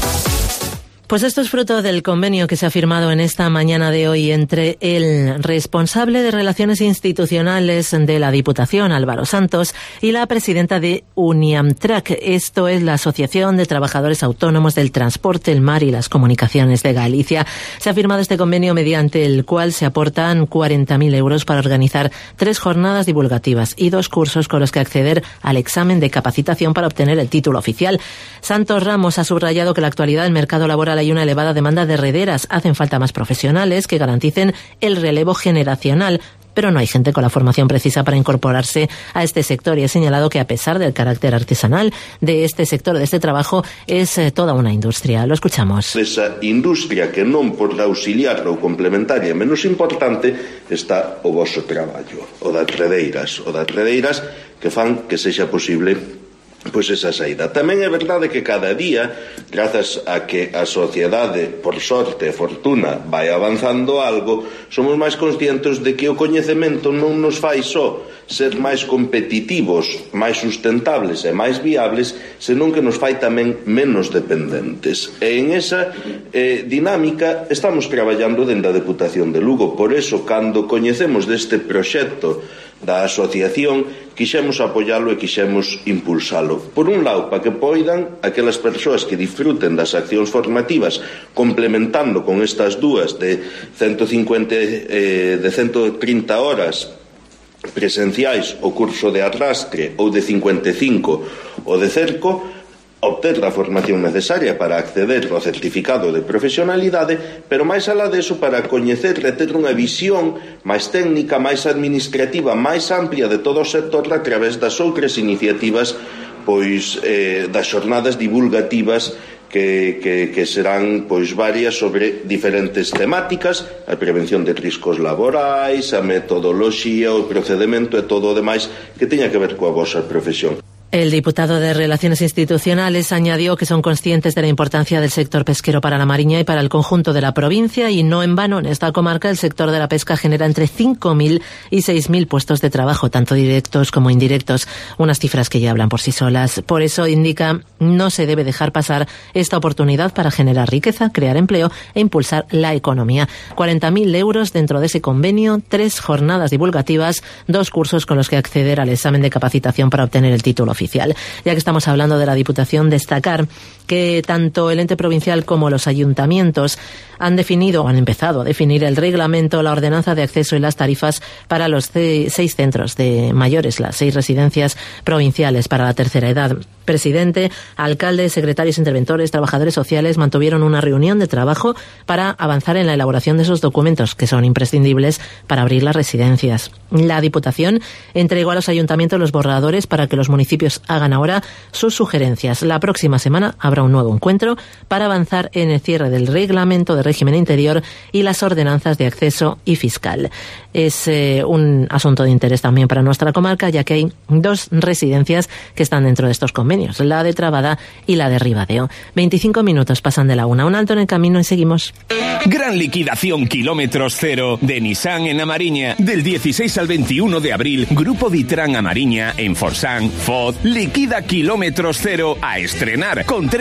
Pues esto es fruto del convenio que se ha firmado en esta mañana de hoy entre el responsable de Relaciones Institucionales de la Diputación, Álvaro Santos, y la presidenta de Uniamtrac. Esto es la Asociación de Trabajadores Autónomos del Transporte, el Mar y las Comunicaciones de Galicia. Se ha firmado este convenio mediante el cual se aportan cuarenta mil euros para organizar tres jornadas divulgativas y dos cursos con los que acceder al examen de capacitación para obtener el título oficial. Santos Ramos ha subrayado que en la actualidad el mercado laboral hay una elevada demanda de rederas. Hacen falta más profesionales que garanticen el relevo generacional, pero no hay gente con la formación precisa para incorporarse a este sector y he señalado que a pesar del carácter artesanal de este sector, de este trabajo, es eh, toda una industria. Lo escuchamos. Esa industria que non por auxiliar ou complementaria menos importante está o voso traballo, o das redeiras, o das redeiras que fan que sexa posible pois esa saída. Tamén é verdade que cada día, grazas a que a sociedade, por sorte e fortuna, vai avanzando algo, somos máis conscientes de que o coñecemento non nos fai só ser máis competitivos, máis sustentables e máis viables, senón que nos fai tamén menos dependentes. E en esa eh, dinámica estamos traballando dentro da Deputación de Lugo. Por eso, cando coñecemos deste proxecto da asociación, quixemos apoialo e quixemos impulsalo. Por un lado, para que poidan aquelas persoas que disfruten das accións formativas complementando con estas dúas de ciento cincuenta, eh, de ciento trinta horas presenciais o curso de arrastre ou de cincuenta e cinco o de cerco, obter a formación necesaria para acceder ao certificado de profesionalidade, pero máis alá deso para coñecer e ter unha visión máis técnica, máis administrativa, máis amplia de todo o sector a través das outras iniciativas, pois eh, das xornadas divulgativas que, que, que serán pois varias sobre diferentes temáticas, a prevención de riscos laborais, a metodoloxía, o procedimento e todo o demais que teña que ver coa vosa profesión. El diputado de Relaciones Institucionales añadió que son conscientes de la importancia del sector pesquero para la Mariña y para el conjunto de la provincia y no en vano en esta comarca el sector de la pesca genera entre cinco mil y seis mil puestos de trabajo, tanto directos como indirectos, unas cifras que ya hablan por sí solas. Por eso, indica, no se debe dejar pasar esta oportunidad para generar riqueza, crear empleo e impulsar la economía. cuarenta mil euros dentro de ese convenio, tres jornadas divulgativas, dos cursos con los que acceder al examen de capacitación para obtener el título oficial. Ya que estamos hablando de la Diputación, destacar que tanto el ente provincial como los ayuntamientos han definido o han empezado a definir el reglamento, la ordenanza de acceso y las tarifas para los seis centros de mayores, las seis residencias provinciales para la tercera edad. Presidente, alcalde, secretarios interventores, trabajadores sociales mantuvieron una reunión de trabajo para avanzar en la elaboración de esos documentos que son imprescindibles para abrir las residencias. La Diputación entregó a los ayuntamientos los borradores para que los municipios hagan ahora sus sugerencias. La próxima semana habrá un nuevo encuentro para avanzar en el cierre del reglamento de régimen interior y las ordenanzas de acceso y fiscal. Es eh, un asunto de interés también para nuestra comarca, ya que hay dos residencias que están dentro de estos convenios, la de Trabada y la de Ribadeo. veinticinco minutos pasan de la una. Un alto en el camino y seguimos. Gran liquidación kilómetros cero de Nissan en Amariña. Del dieciséis al veintiuno de abril, Grupo Vitran Amariña en Forsán, Foz, liquida kilómetros cero a estrenar con tres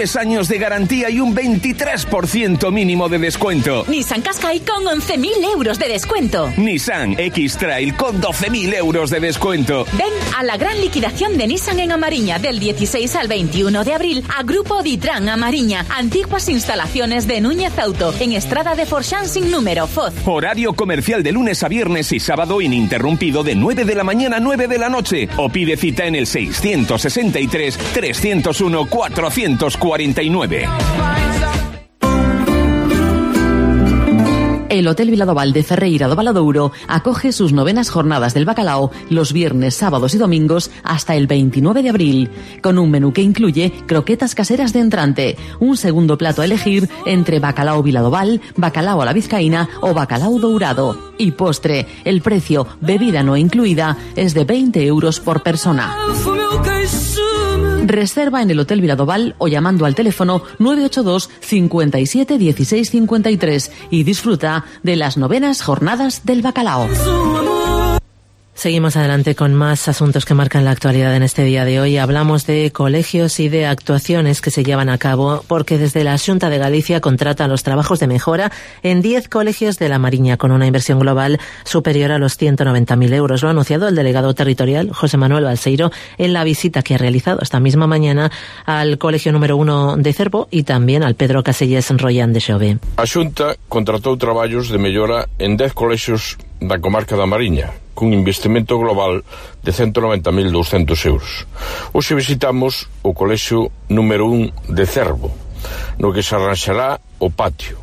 tres años de garantía y un veintitrés por ciento mínimo de descuento. Nissan Qashqai con once mil euros de descuento. Nissan X-Trail con doce mil euros de descuento. Ven a la gran liquidación de Nissan en Amariña del dieciséis al veintiuno de abril a Grupo Ditran Amariña, antiguas instalaciones de Núñez Auto, en Estrada de Forxán sin número, Foz. Horario comercial de lunes a viernes y sábado ininterrumpido de nueve de la mañana a nueve de la noche. O pide cita en el seiscientos sesenta y tres, trescientos uno, cuatrocientos cuarenta y nueve. El Hotel Viladoval de Ferreira do Valadouro acoge sus novenas jornadas del bacalao los viernes, sábados y domingos hasta el veintinueve de abril, con un menú que incluye croquetas caseras de entrante, un segundo plato a elegir entre bacalao Viladoval, bacalao a la vizcaína o bacalao dourado. Y postre, el precio, bebida no incluida, es de veinte euros por persona. Reserva en el Hotel Viladoval o llamando al teléfono nueve ocho dos, cincuenta y siete, dieciséis cincuenta y tres y disfruta de las novenas jornadas del bacalao. Seguimos adelante con más asuntos que marcan la actualidad en este día de hoy. Hablamos de colegios y de actuaciones que se llevan a cabo porque desde la Xunta de Galicia contratan los trabajos de mejora en diez colegios de la Mariña con una inversión global superior a los ciento noventa mil euros. Lo ha anunciado el delegado territorial José Manuel Balseiro en la visita que ha realizado esta misma mañana al colegio número uno de Cervo y también al Pedro Caselles Royán de Xove. A Xunta contratou traballos de mellora en dez colexios da comarca da Mariña, cun investimento global de ciento noventa mil doscientos euros. Hoxe visitamos o colexio número un de Cervo, no que se arranxará o patio,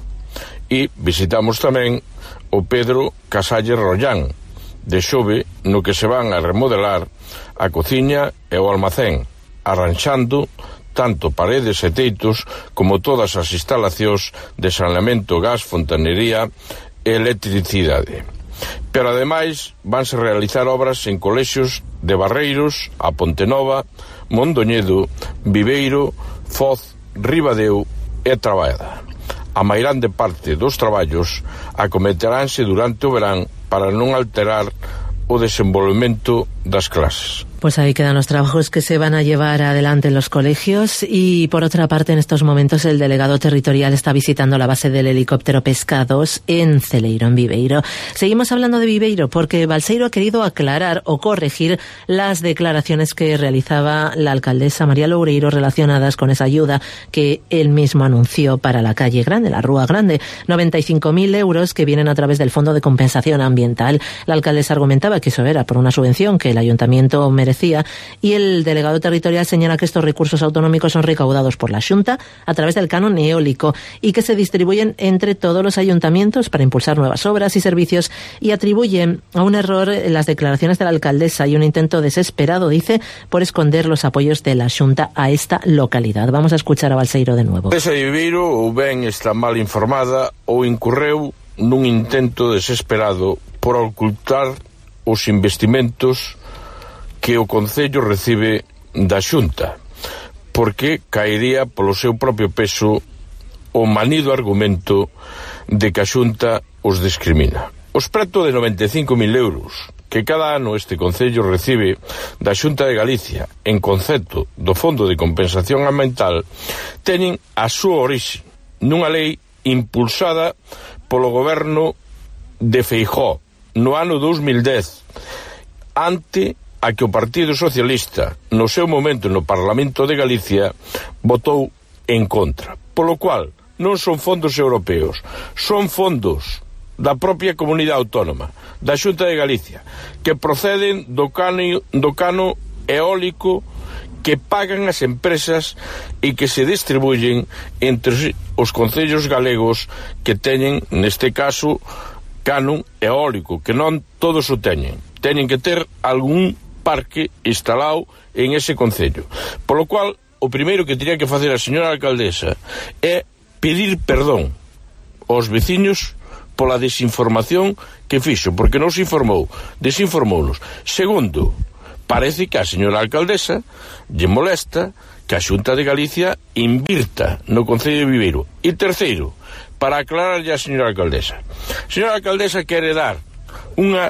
e visitamos tamén o Pedro Caselles Royán de Xove, no que se van a remodelar a cociña e o almacén, arranxando tanto paredes e teitos como todas as instalacións de saneamento, gas, fontanería e electricidade. Pero ademais vanse realizar obras en colexios de Barreiros, a Pontenova, Mondoñedo, Viveiro, Foz, Ribadeo e Trabaeda. A mairande parte dos traballos acometeránse durante o verán para non alterar o desenvolvemento das clases. Pues ahí quedan los trabajos que se van a llevar adelante en los colegios y por otra parte en estos momentos el delegado territorial está visitando la base del helicóptero Pescados en Celeiro, en Viveiro. Seguimos hablando de Viveiro porque Balseiro ha querido aclarar o corregir las declaraciones que realizaba la alcaldesa María Loureiro relacionadas con esa ayuda que él mismo anunció para la calle Grande, la Rúa Grande, noventa y cinco mil euros que vienen a través del Fondo de Compensación Ambiental. La alcaldesa argumentaba que eso era por una subvención que el ayuntamiento merece y el delegado territorial señala que estos recursos autonómicos son recaudados por la Xunta a través del canon eólico y que se distribuyen entre todos los ayuntamientos para impulsar nuevas obras y servicios y atribuyen a un error las declaraciones de la alcaldesa y un intento desesperado, dice, por esconder los apoyos de la Xunta a esta localidad. Vamos a escuchar a Balseiro de nuevo. Esa de Viveiro ou ben está mal informada ou incurreu nun intento desesperado por ocultar os investimentos que o Concello recibe da Xunta, porque caería polo seu propio peso o manido argumento de que a Xunta os discrimina. Os preto de noventa e cinco mil euros que cada ano este Concello recibe da Xunta de Galicia en concepto do Fondo de Compensación Ambiental teñen a súa orixe nunha lei impulsada polo goberno de Feijóo no ano dos mil dez, ante a que o Partido Socialista, no seu momento no Parlamento de Galicia, votou en contra. Polo cual, non son fondos europeos, son fondos da propia comunidade autónoma, da Xunta de Galicia, que proceden do cano, do cano eólico que pagan as empresas e que se distribuyen entre os concellos galegos que teñen, neste caso, canon eólico, que non todos o teñen. Teñen que ter algún parque instalado en ese concello. Polo cual, o primeiro que teria que facer a señora alcaldesa é pedir perdón aos veciños pola desinformación que fixo, porque non se informou, desinformounos. Segundo, parece que a señora alcaldesa lle molesta que a Xunta de Galicia invirta no Concello de Viveiro. E terceiro, para aclararlle a señora alcaldesa, a señora alcaldesa quere dar unha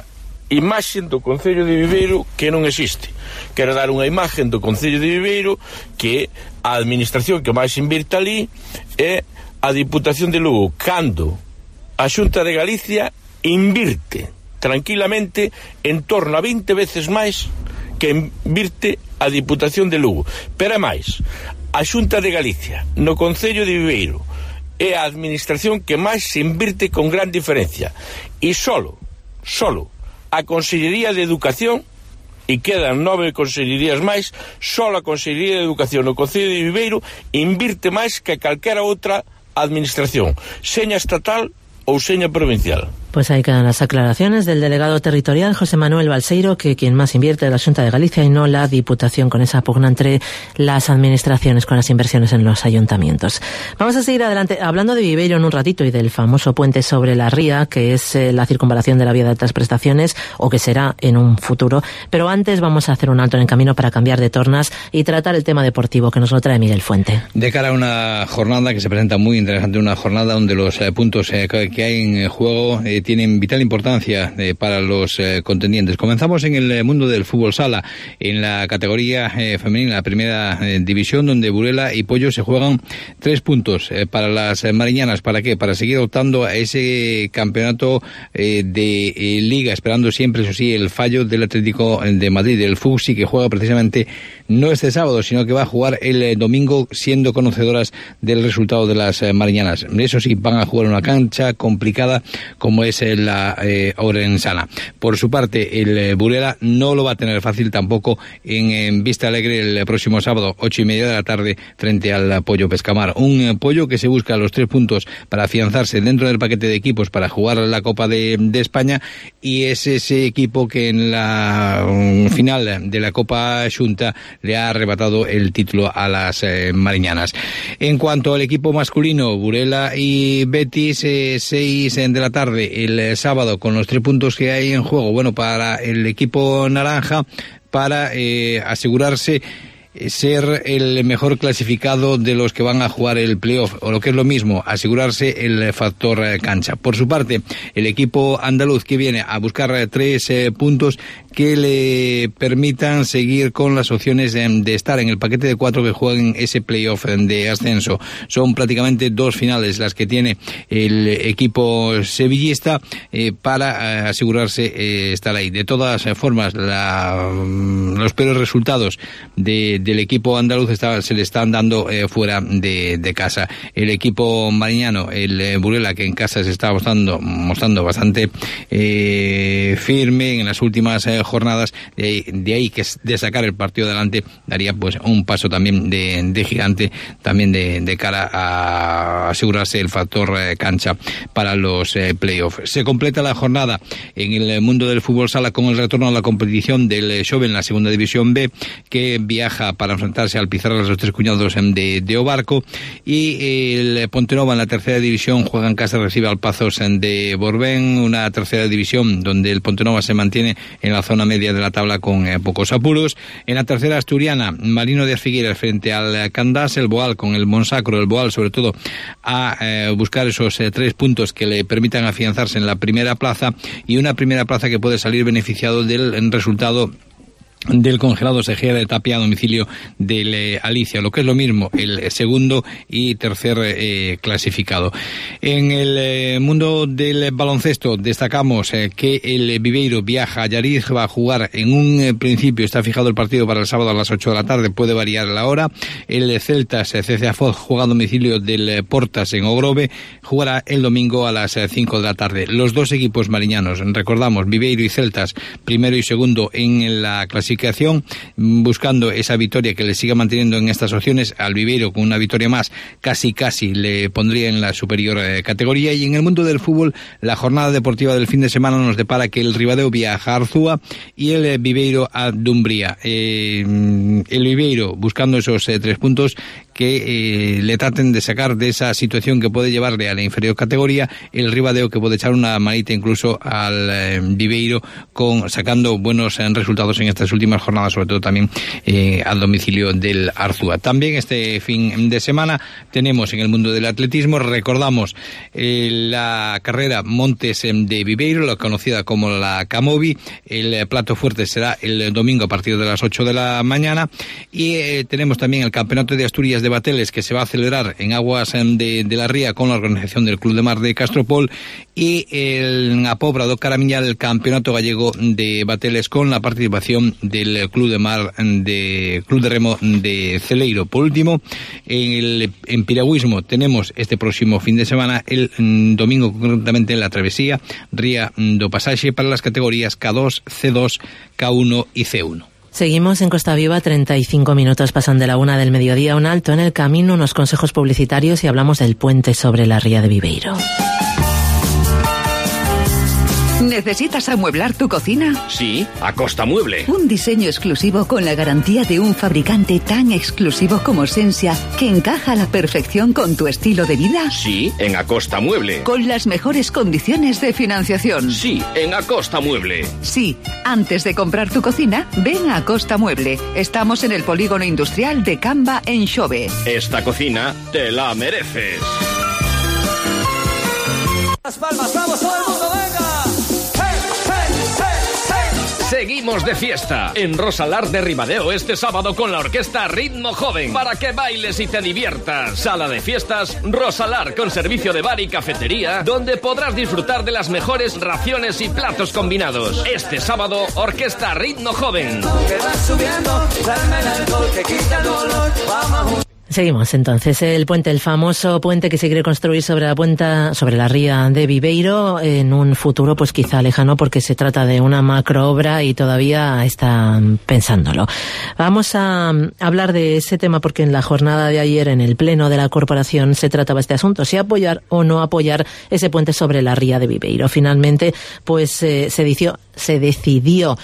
imaxe do Concello de Viveiro que non existe. Quero dar unha imaxe do Concello de Viveiro que a administración que máis invirte ali é a Diputación de Lugo, cando a Xunta de Galicia invirte tranquilamente en torno a vinte veces máis que invirte a Diputación de Lugo. Pero é máis, a Xunta de Galicia no Concello de Viveiro é a administración que máis se invirte con gran diferencia, e solo, solo a Consellería de Educación, e quedan nove consellerías máis, só a Consellería de Educación no Concello de Viveiro invirte máis que calquera outra administración, seña estatal ou seña provincial. Pues ahí quedan las aclaraciones del delegado territorial José Manuel Balseiro, que quien más invierte es la Xunta de Galicia y no la Diputación, con esa pugna entre las administraciones con las inversiones en los ayuntamientos. Vamos a seguir adelante hablando de Viveiro en un ratito y del famoso puente sobre la ría, que es eh, la circunvalación de la vía de altas prestaciones, o que será en un futuro. Pero antes vamos a hacer un alto en el camino para cambiar de tornas y tratar el tema deportivo, que nos lo trae Miguel Fuente. De cara a una jornada que se presenta muy interesante, una jornada donde los eh, puntos eh, que hay en juego eh, tienen vital importancia eh, para los eh, contendientes. Comenzamos en el eh, mundo del fútbol sala, en la categoría eh, femenina, la primera eh, división, donde Burela y Pollo se juegan tres puntos eh, para las eh, mariñanas. ¿Para qué? Para seguir optando a ese campeonato eh, de eh, liga, esperando siempre, eso sí, el fallo del Atlético de Madrid, del Fuxi, que juega precisamente no este sábado, sino que va a jugar el eh, domingo, siendo conocedoras del resultado de las eh, mariñanas. Eso sí, van a jugar una cancha complicada como es eh, la eh, Orensana. Por su parte, el eh, Burela no lo va a tener fácil tampoco en, en Vista Alegre el próximo sábado, ocho y media de la tarde, frente al Pollo Pescamar. Un eh, Pollo que se busca los tres puntos para afianzarse dentro del paquete de equipos para jugar la Copa de, de España, y es ese equipo que en la um, final de la Copa Xunta le ha arrebatado el título a las eh, mariñanas. En cuanto al equipo masculino, Burela y Betis, eh, seis de la tarde el eh, sábado, con los tres puntos que hay en juego, bueno, para el equipo naranja, para eh, asegurarse ser el mejor clasificado de los que van a jugar el playoff, o lo que es lo mismo, asegurarse el factor cancha. Por su parte, el equipo andaluz, que viene a buscar tres eh, puntos que le permitan seguir con las opciones de, de estar en el paquete de cuatro que jueguen ese playoff de ascenso. Son prácticamente dos finales las que tiene el equipo sevillista eh, para eh, asegurarse eh, estar ahí. De todas formas, la, los peores resultados de del equipo andaluz está, se le están dando eh, fuera de, de casa. El equipo mariñano, el eh, Burela, que en casa se está mostrando, mostrando bastante eh, firme en las últimas eh, jornadas, de ahí, de ahí que de sacar el partido adelante daría pues un paso también de, de gigante, también de, de cara a asegurarse el factor eh, cancha para los eh, playoffs. Se completa la jornada en el mundo del fútbol sala con el retorno a la competición del eh, Xove en la segunda división B, que viaja para enfrentarse al Pizarras, los tres cuñados de, de Obarco, y el Pontenova en la tercera división juega en casa, recibe al Pazos de Borbén, una tercera división donde el Pontenova se mantiene en la zona media de la tabla con eh, pocos apuros. En la tercera asturiana, Marino de Figueras frente al Candás, el Boal con el Monsacro, el Boal sobre todo a eh, buscar esos eh, tres puntos que le permitan afianzarse en la primera plaza, y una primera plaza que puede salir beneficiado del resultado del congelado Segea de Tapia a domicilio del eh, Alicia, lo que es lo mismo, el segundo y tercer eh, clasificado. En el eh, mundo del baloncesto destacamos eh, que el Viveiro viaja a Llariz, va a jugar en un eh, principio, está fijado el partido para el sábado a las ocho de la tarde, puede variar la hora. El Celtas, eh, C C A Foz, juega a domicilio del eh, Portas en Ogrove, jugará el domingo a las eh, cinco de la tarde. Los dos equipos mariñanos, recordamos, Viveiro y Celtas, primero y segundo en la clasificación, buscando esa victoria que le siga manteniendo en estas opciones. Al Viveiro, con una victoria más, casi casi le pondría en la superior eh, categoría. Y en el mundo del fútbol, la jornada deportiva del fin de semana nos depara que el Ribadeo viaja a Arzúa y el eh, Viveiro a Dumbría. Eh, el Viveiro buscando esos eh, tres puntos que eh, le traten de sacar de esa situación que puede llevarle a la inferior categoría el Ribadeo, que puede echar una manita incluso al eh, Viveiro, con sacando buenos eh, resultados en estas últimas jornadas, sobre todo también eh, al domicilio del Arzúa. También este fin de semana tenemos en el mundo del atletismo, recordamos eh, la carrera Montes de Viveiro, la conocida como la Camobi. El eh, plato fuerte será el domingo a partir de las ocho de la mañana, y eh, tenemos también el Campeonato de Asturias de Bateles, que se va a celebrar en aguas de, de la Ría con la organización del Club de Mar de Castropol, y el a Pobra do Caramiñal, el Campeonato Gallego de Bateles, con la participación del Club de Mar de Club de Remo de Celeiro. Por último, en, el, en piragüismo tenemos este próximo fin de semana, el mm, domingo concretamente, en la travesía Ría do Pasaxe para las categorías K dos, C dos, K uno y C uno. Seguimos en Costa Viva, treinta y cinco minutos pasan de la una del mediodía, un alto en el camino, unos consejos publicitarios y hablamos del puente sobre la Ría de Viveiro. ¿Necesitas amueblar tu cocina? Sí, Acosta Mueble. Un diseño exclusivo con la garantía de un fabricante tan exclusivo como Sensia, que encaja a la perfección con tu estilo de vida. Sí, en Acosta Mueble. Con las mejores condiciones de financiación. Sí, en Acosta Mueble. Sí, antes de comprar tu cocina, ven a Acosta Mueble. Estamos en el polígono industrial de Camba, en Xove. Esta cocina te la mereces. Las palmas, vamos todo el mundo, venga. Seguimos de fiesta en Rosalar de Ribadeo este sábado con la orquesta Ritmo Joven, para que bailes y te diviertas. Sala de fiestas Rosalar, con servicio de bar y cafetería, donde podrás disfrutar de las mejores raciones y platos combinados. Este sábado, orquesta Ritmo Joven. Seguimos entonces. El puente, el famoso puente que se quiere construir sobre la puenta, sobre la ría de Viveiro, en un futuro pues quizá lejano, porque se trata de una macroobra y todavía están pensándolo. Vamos a hablar de ese tema porque en la jornada de ayer, en el pleno de la corporación, se trataba este asunto, si apoyar o no apoyar ese puente sobre la ría de Viveiro. Finalmente, pues eh, se decidió, se decidió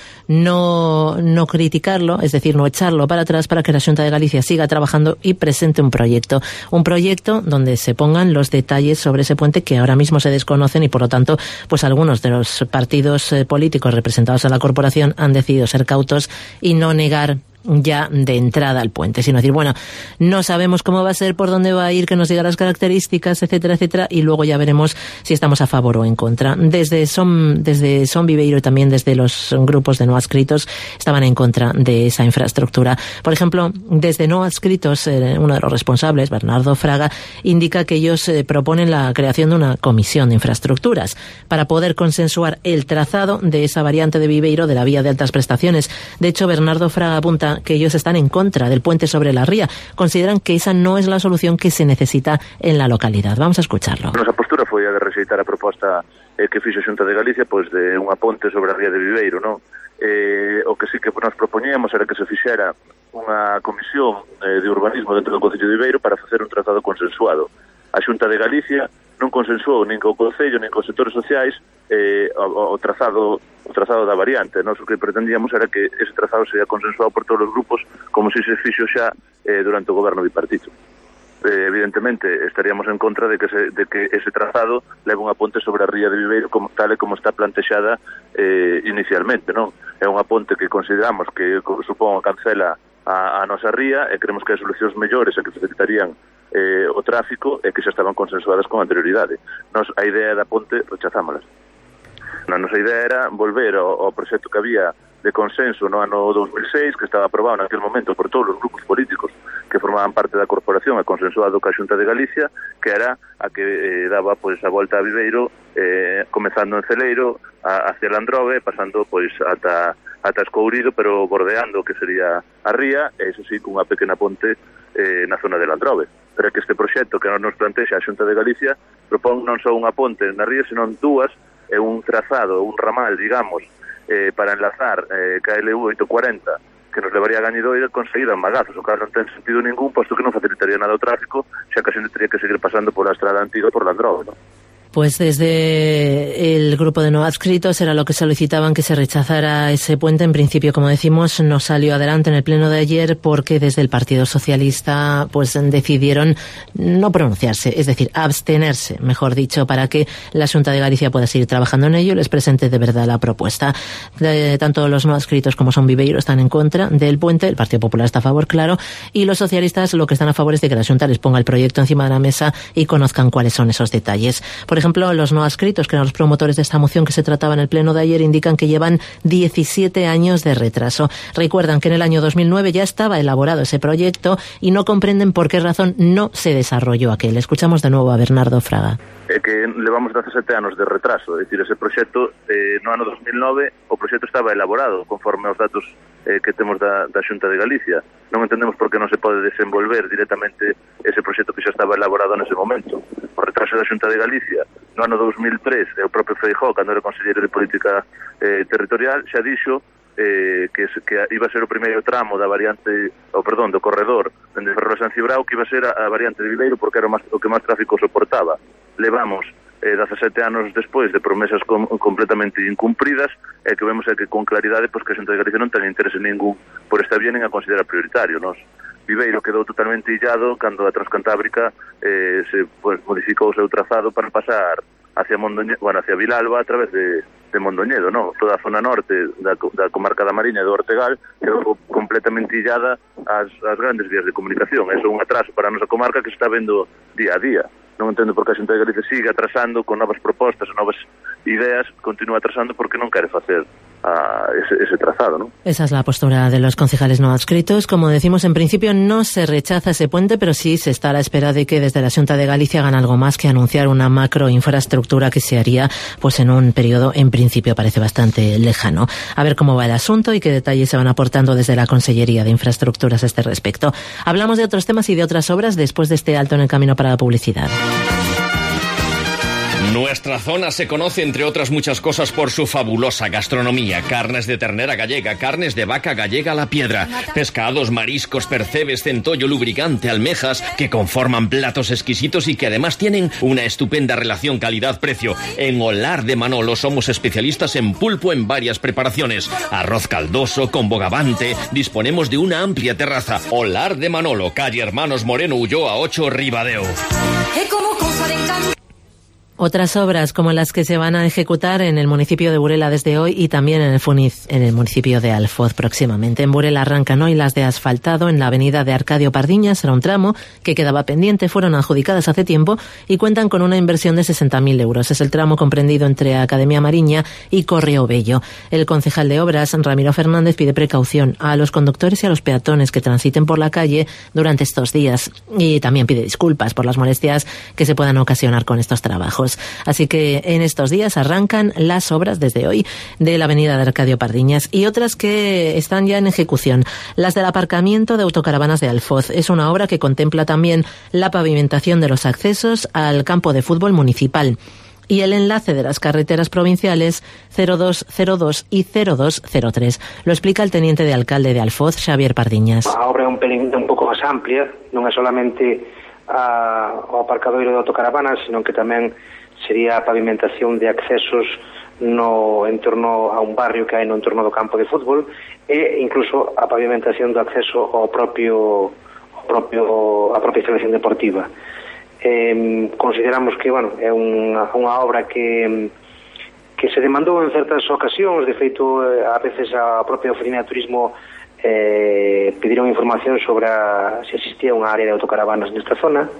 no, no criticarlo, es decir, no echarlo para atrás, para que la Xunta de Galicia siga trabajando y presente un proyecto, un proyecto donde se pongan los detalles sobre ese puente, que ahora mismo se desconocen, y por lo tanto, pues algunos de los partidos eh, políticos representados en la corporación han decidido ser cautos y no negar ya de entrada al puente, sino decir, bueno, no sabemos cómo va a ser, por dónde va a ir, que nos diga las características, etcétera, etcétera, y luego ya veremos si estamos a favor o en contra. Desde Son, desde Son Viveiro y también desde los grupos de no adscritos estaban en contra de esa infraestructura. Por ejemplo, desde no adscritos, eh, uno de los responsables, Bernardo Fraga, indica que ellos eh, proponen la creación de una comisión de infraestructuras para poder consensuar el trazado de esa variante de Viveiro, de la vía de altas prestaciones. De hecho, Bernardo Fraga apunta que ellos están en contra del puente sobre la ría. Consideran que esa no es la solución que se necesita en la localidad. Vamos a escucharlo. Nosa postura foi a de rexeitar a proposta eh, que fixo a Xunta de Galicia, pois de unha ponte sobre a ría de Viveiro, non? Eh, o que sí que nos propoñíamos era que se fixera unha comisión eh, de urbanismo dentro do Concello de Viveiro para facer un trazado consensuado. A Xunta de Galicia non consensuou nin co Concello nin cos sectores sociais eh, o, o trazado o trazado da variante. Nós o que pretendíamos era que ese trazado sería consensuado por todos os grupos, como se se fixo xa eh, durante o goberno bipartito. Eh, evidentemente estaríamos en contra de que, se, de que ese trazado leve unha ponte sobre a ría de Viveiro como, tal e como está plantexada eh, inicialmente, non? É unha ponte que consideramos que supón a cancela a, a nosa ría, e creemos que hai solucións mellores e que facilitarían eh, o tráfico e que xa estaban consensuadas con anterioridade. Nos, a idea da ponte rechazámolas. A nosa idea era volver ao, ao proxecto que había de consenso no ano dos mil seis, que estaba aprobado naquele momento por todos os grupos políticos que formaban parte da corporación e consensuado ca Xunta de Galicia, que era a que eh, daba pois a volta a Viveiro, eh, comezando en Celeiro a, hacia Landrobe, pasando pois ata ata Escourido, pero bordeando que sería a ría, e iso sí, cunha pequena ponte eh, na zona de Landrobe. Pero é que este proxecto que nos plantexa a Xunta de Galicia propón non só unha ponte na ría, senón dúas, e un trazado, un ramal, digamos, eh, para enlazar eh, K L U oitocentos cuarenta, que nos levaría a Gañidoira conseguir en Magazos, o que non ten sentido ningún, posto que non facilitaría nada o tráfico, xa que a xente teria que seguir pasando pola estrada antiga por Landrobe, non? Pues desde el grupo de no adscritos era lo que solicitaban, que se rechazara ese puente. En principio, como decimos, no salió adelante en el pleno de ayer porque desde el Partido Socialista pues decidieron no pronunciarse, es decir, abstenerse, mejor dicho, para que la Xunta de Galicia pueda seguir trabajando en ello y les presente de verdad la propuesta. De, tanto los no adscritos como Son Viveiro están en contra del puente, el Partido Popular está a favor, claro, y los socialistas lo que están a favor es de que la Xunta les ponga el proyecto encima de la mesa y conozcan cuáles son esos detalles. Por ejemplo, los no adscritos, que eran los promotores de esta moción que se trataba en el pleno de ayer, indican que llevan diecisiete años de retraso. Recuerdan que en el año dos mil nueve ya estaba elaborado ese proyecto y no comprenden por qué razón no se desarrolló aquel. Escuchamos de nuevo a Bernardo Fraga. É que levamos dezasete anos de retraso, é dicir, ese proxecto eh, no ano dos mil nove o proxecto estaba elaborado conforme aos datos eh, que temos da, da Xunta de Galicia. Non entendemos por que non se pode desenvolver directamente ese proxecto que xa estaba elaborado nese momento. O retraso da Xunta de Galicia no ano dos mil tres, o propio Feijóo, cando era conselleiro de Política eh, Territorial, xa dixo eh, que, que iba a ser o primeiro tramo da variante, o perdón, do corredor dende Ferrol a San Cibrao, que iba a ser a, a variante de Viveiro porque era o, más, o que máis tráfico soportaba. Levamos eh, dezasete anos despois de promesas com, completamente incumpridas e que vemos é que con claridade pois, que a Xunta de Galicia non ten interese ningún por esta vía nen a considera prioritario. Nos Viveiro quedou totalmente illado cando a Transcantábrica eh, se pues, modificou o seu trazado para pasar hacia Mondoñedo, bueno, hacia Vilalba a través de, de Mondoñedo, no? Toda a zona norte da, da comarca da Mariña e do Ortegal quedou completamente illada ás, ás grandes vías de comunicación. Eso é un atraso para a nosa comarca que se está vendo día a día. Non entendo por que a Xunta de Galicia sigue atrasando con novas propostas, novas ideas, continúa atrasando porque non quere facer a ese, ese trazado, ¿no? Esa es la postura de los concejales no adscritos. Como decimos, en principio no se rechaza ese puente, pero sí se está a la espera de que desde la Xunta de Galicia hagan algo más que anunciar una macroinfraestructura que se haría pues en un periodo, en principio, parece bastante lejano. A ver cómo va el asunto y qué detalles se van aportando desde la Consellería de Infraestructuras a este respecto. Hablamos de otros temas y de otras obras después de este alto en el camino para la publicidad. Nuestra zona se conoce, entre otras muchas cosas, por su fabulosa gastronomía. Carnes de ternera gallega, carnes de vaca gallega a la piedra, pescados, mariscos, percebes, centollo, lubricante, almejas, que conforman platos exquisitos y que además tienen una estupenda relación calidad-precio. En Olar de Manolo somos especialistas en pulpo en varias preparaciones. Arroz caldoso, con bogavante, disponemos de una amplia terraza. Olar de Manolo, calle Hermanos Moreno Ulloa ocho, Ribadeo. Otras obras como las que se van a ejecutar en el municipio de Burela desde hoy y también en el, Funiz, en el municipio de Alfoz próximamente. En Burela arrancan hoy las de asfaltado en la avenida de Arcadio Pardiñas. Era un tramo que quedaba pendiente, fueron adjudicadas hace tiempo y cuentan con una inversión de sesenta mil euros. Es el tramo comprendido entre Academia Mariña y Correo Bello. El concejal de Obras, Ramiro Fernández, pide precaución a los conductores y a los peatones que transiten por la calle durante estos días y también pide disculpas por las molestias que se puedan ocasionar con estos trabajos. Así que en estos días arrancan las obras desde hoy de la avenida de Arcadio Pardiñas y otras que están ya en ejecución. Las del aparcamiento de autocaravanas de Alfoz. Es una obra que contempla también la pavimentación de los accesos al campo de fútbol municipal y el enlace de las carreteras provinciales cero dos cero dos y cero dos cero tres. Lo explica el teniente de alcalde de Alfoz, Xavier Pardiñas. A obra é un pelín un pouco máis amplia, non é solamente a, o aparcadoiro de autocaravanas, sino que tamén sería a pavimentación de accesos no entorno a un barrio que hai no entorno do campo de fútbol e incluso a pavimentación do acceso ao propio, ao propio a propia instalación deportiva. Eh, consideramos que, bueno, é unha, unha obra que que se demandou en certas ocasións. De feito, a veces a propia oficina de turismo eh, pediron información sobre a, se existía unha área de autocaravanas nesta zona.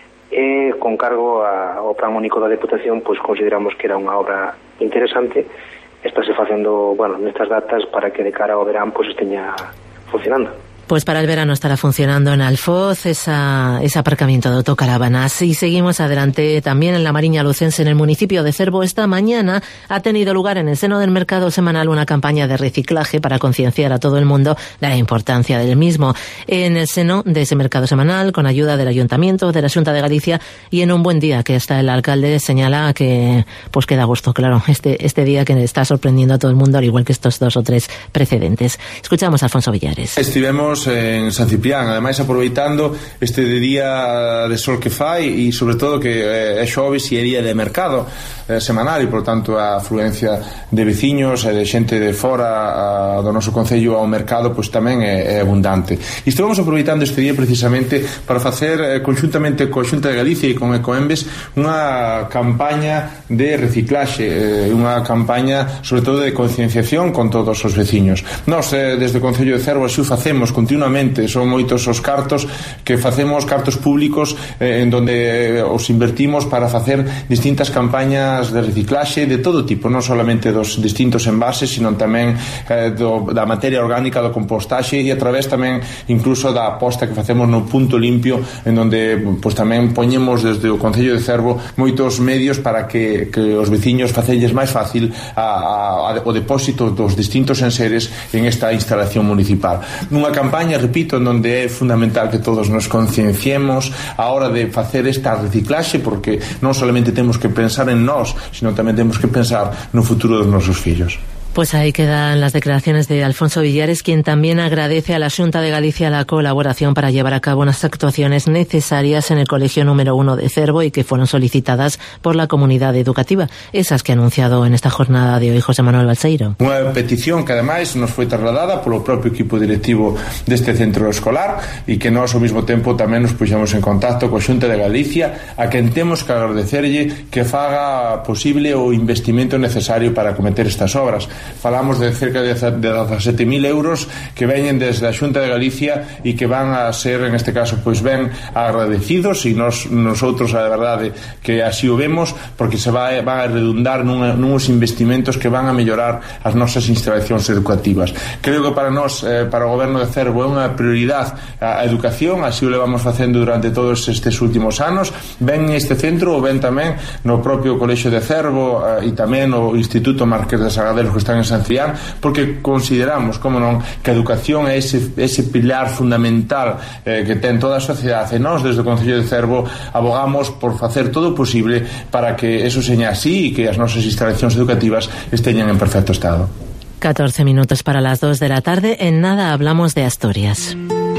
E con cargo a, ao plan único da Deputación, pois consideramos que era unha obra interesante. Estáse facendo, bueno, nestas datas para que de cara ao verán pois esteña funcionando. Pues para el verano estará funcionando en Alfoz esa, ese aparcamiento de autocaravanas. Y seguimos adelante también en la Mariña Lucense, en el municipio de Cervo. Esta mañana ha tenido lugar en el seno del mercado semanal una campaña de reciclaje para concienciar a todo el mundo de la importancia del mismo. En el seno de ese mercado semanal, con ayuda del Ayuntamiento, de la Xunta de Galicia y en un buen día que hasta el alcalde señala que pues que da gusto, claro, este, este día que está sorprendiendo a todo el mundo, al igual que estos dos o tres precedentes. Escuchamos a Alfonso Villares. Estivemos todos en San Ciprián, ademais aproveitando este de día de sol que fai e sobre todo que é xoves e é día de mercado eh, semanal e por tanto a afluencia de veciños e de xente de fora a, do noso concello ao mercado pois tamén é, é abundante. E estamos aproveitando este día precisamente para facer eh, conjuntamente coa Xunta de Galicia e con Ecoembes unha campaña de reciclaxe, eh, unha campaña sobre todo de concienciación con todos os veciños. Nós eh, desde o Concello de Cervo así o facemos continuamente, son moitos os cartos que facemos, cartos públicos eh, en donde eh, os invertimos para facer distintas campañas de reciclaxe de todo tipo, non solamente dos distintos envases, sino tamén eh, do, da materia orgánica, do compostaxe e a través tamén incluso da aposta que facemos no punto limpio, en donde pues, tamén poñemos desde o Concello de Cervo moitos medios para que, que os veciños facelles máis fácil a, a, o depósito dos distintos enseres en esta instalación municipal. Nunha campaña, repito, en donde é fundamental que todos nos concienciemos a hora de facer esta reciclaxe, porque non solamente temos que pensar en nós, sino tamén temos que pensar no futuro dos nosos fillos. Pues ahí quedan las declaraciones de Alfonso Villares, quien también agradece a la Xunta de Galicia la colaboración para llevar a cabo unas actuaciones necesarias en el Colegio número uno de Cervo y que fueron solicitadas por la comunidad educativa, esas que ha anunciado en esta jornada de hoy José Manuel Balseiro. Unha petición que ademais nos foi trasladada polo propio equipo directivo deste centro escolar e que nós ao mesmo tempo tamén nos puxemos en contacto coa Xunta de Galicia, a quen temos que agradecerlle que faga posible o investimento necesario para acometer estas obras. Falamos de cerca de dezasete mil euros que veñen desde a Xunta de Galicia e que van a ser, en este caso, pois ben agradecidos e nos, nosotros, a verdade, que así o vemos, porque se vai, van a redundar nunha, nuns investimentos que van a mellorar as nosas instalacións educativas. Creo que para nós, eh, para o Goberno de Cervo, é unha prioridade a educación, así o levamos facendo durante todos estes últimos anos. Ben este centro, ou ben tamén no propio Colexio de Cervo eh, e tamén o Instituto Marqués de Sagadelos que están en San Ciprián, porque consideramos, como non, que a educación é ese, ese pilar fundamental eh, que ten toda a sociedade, e nós desde o Concello de Cervo abogamos por facer todo o posible para que eso seña así e que as nosas instalacións educativas esteñan en perfecto estado. catorce minutos para las dos de la tarde. En nada hablamos de Asturias.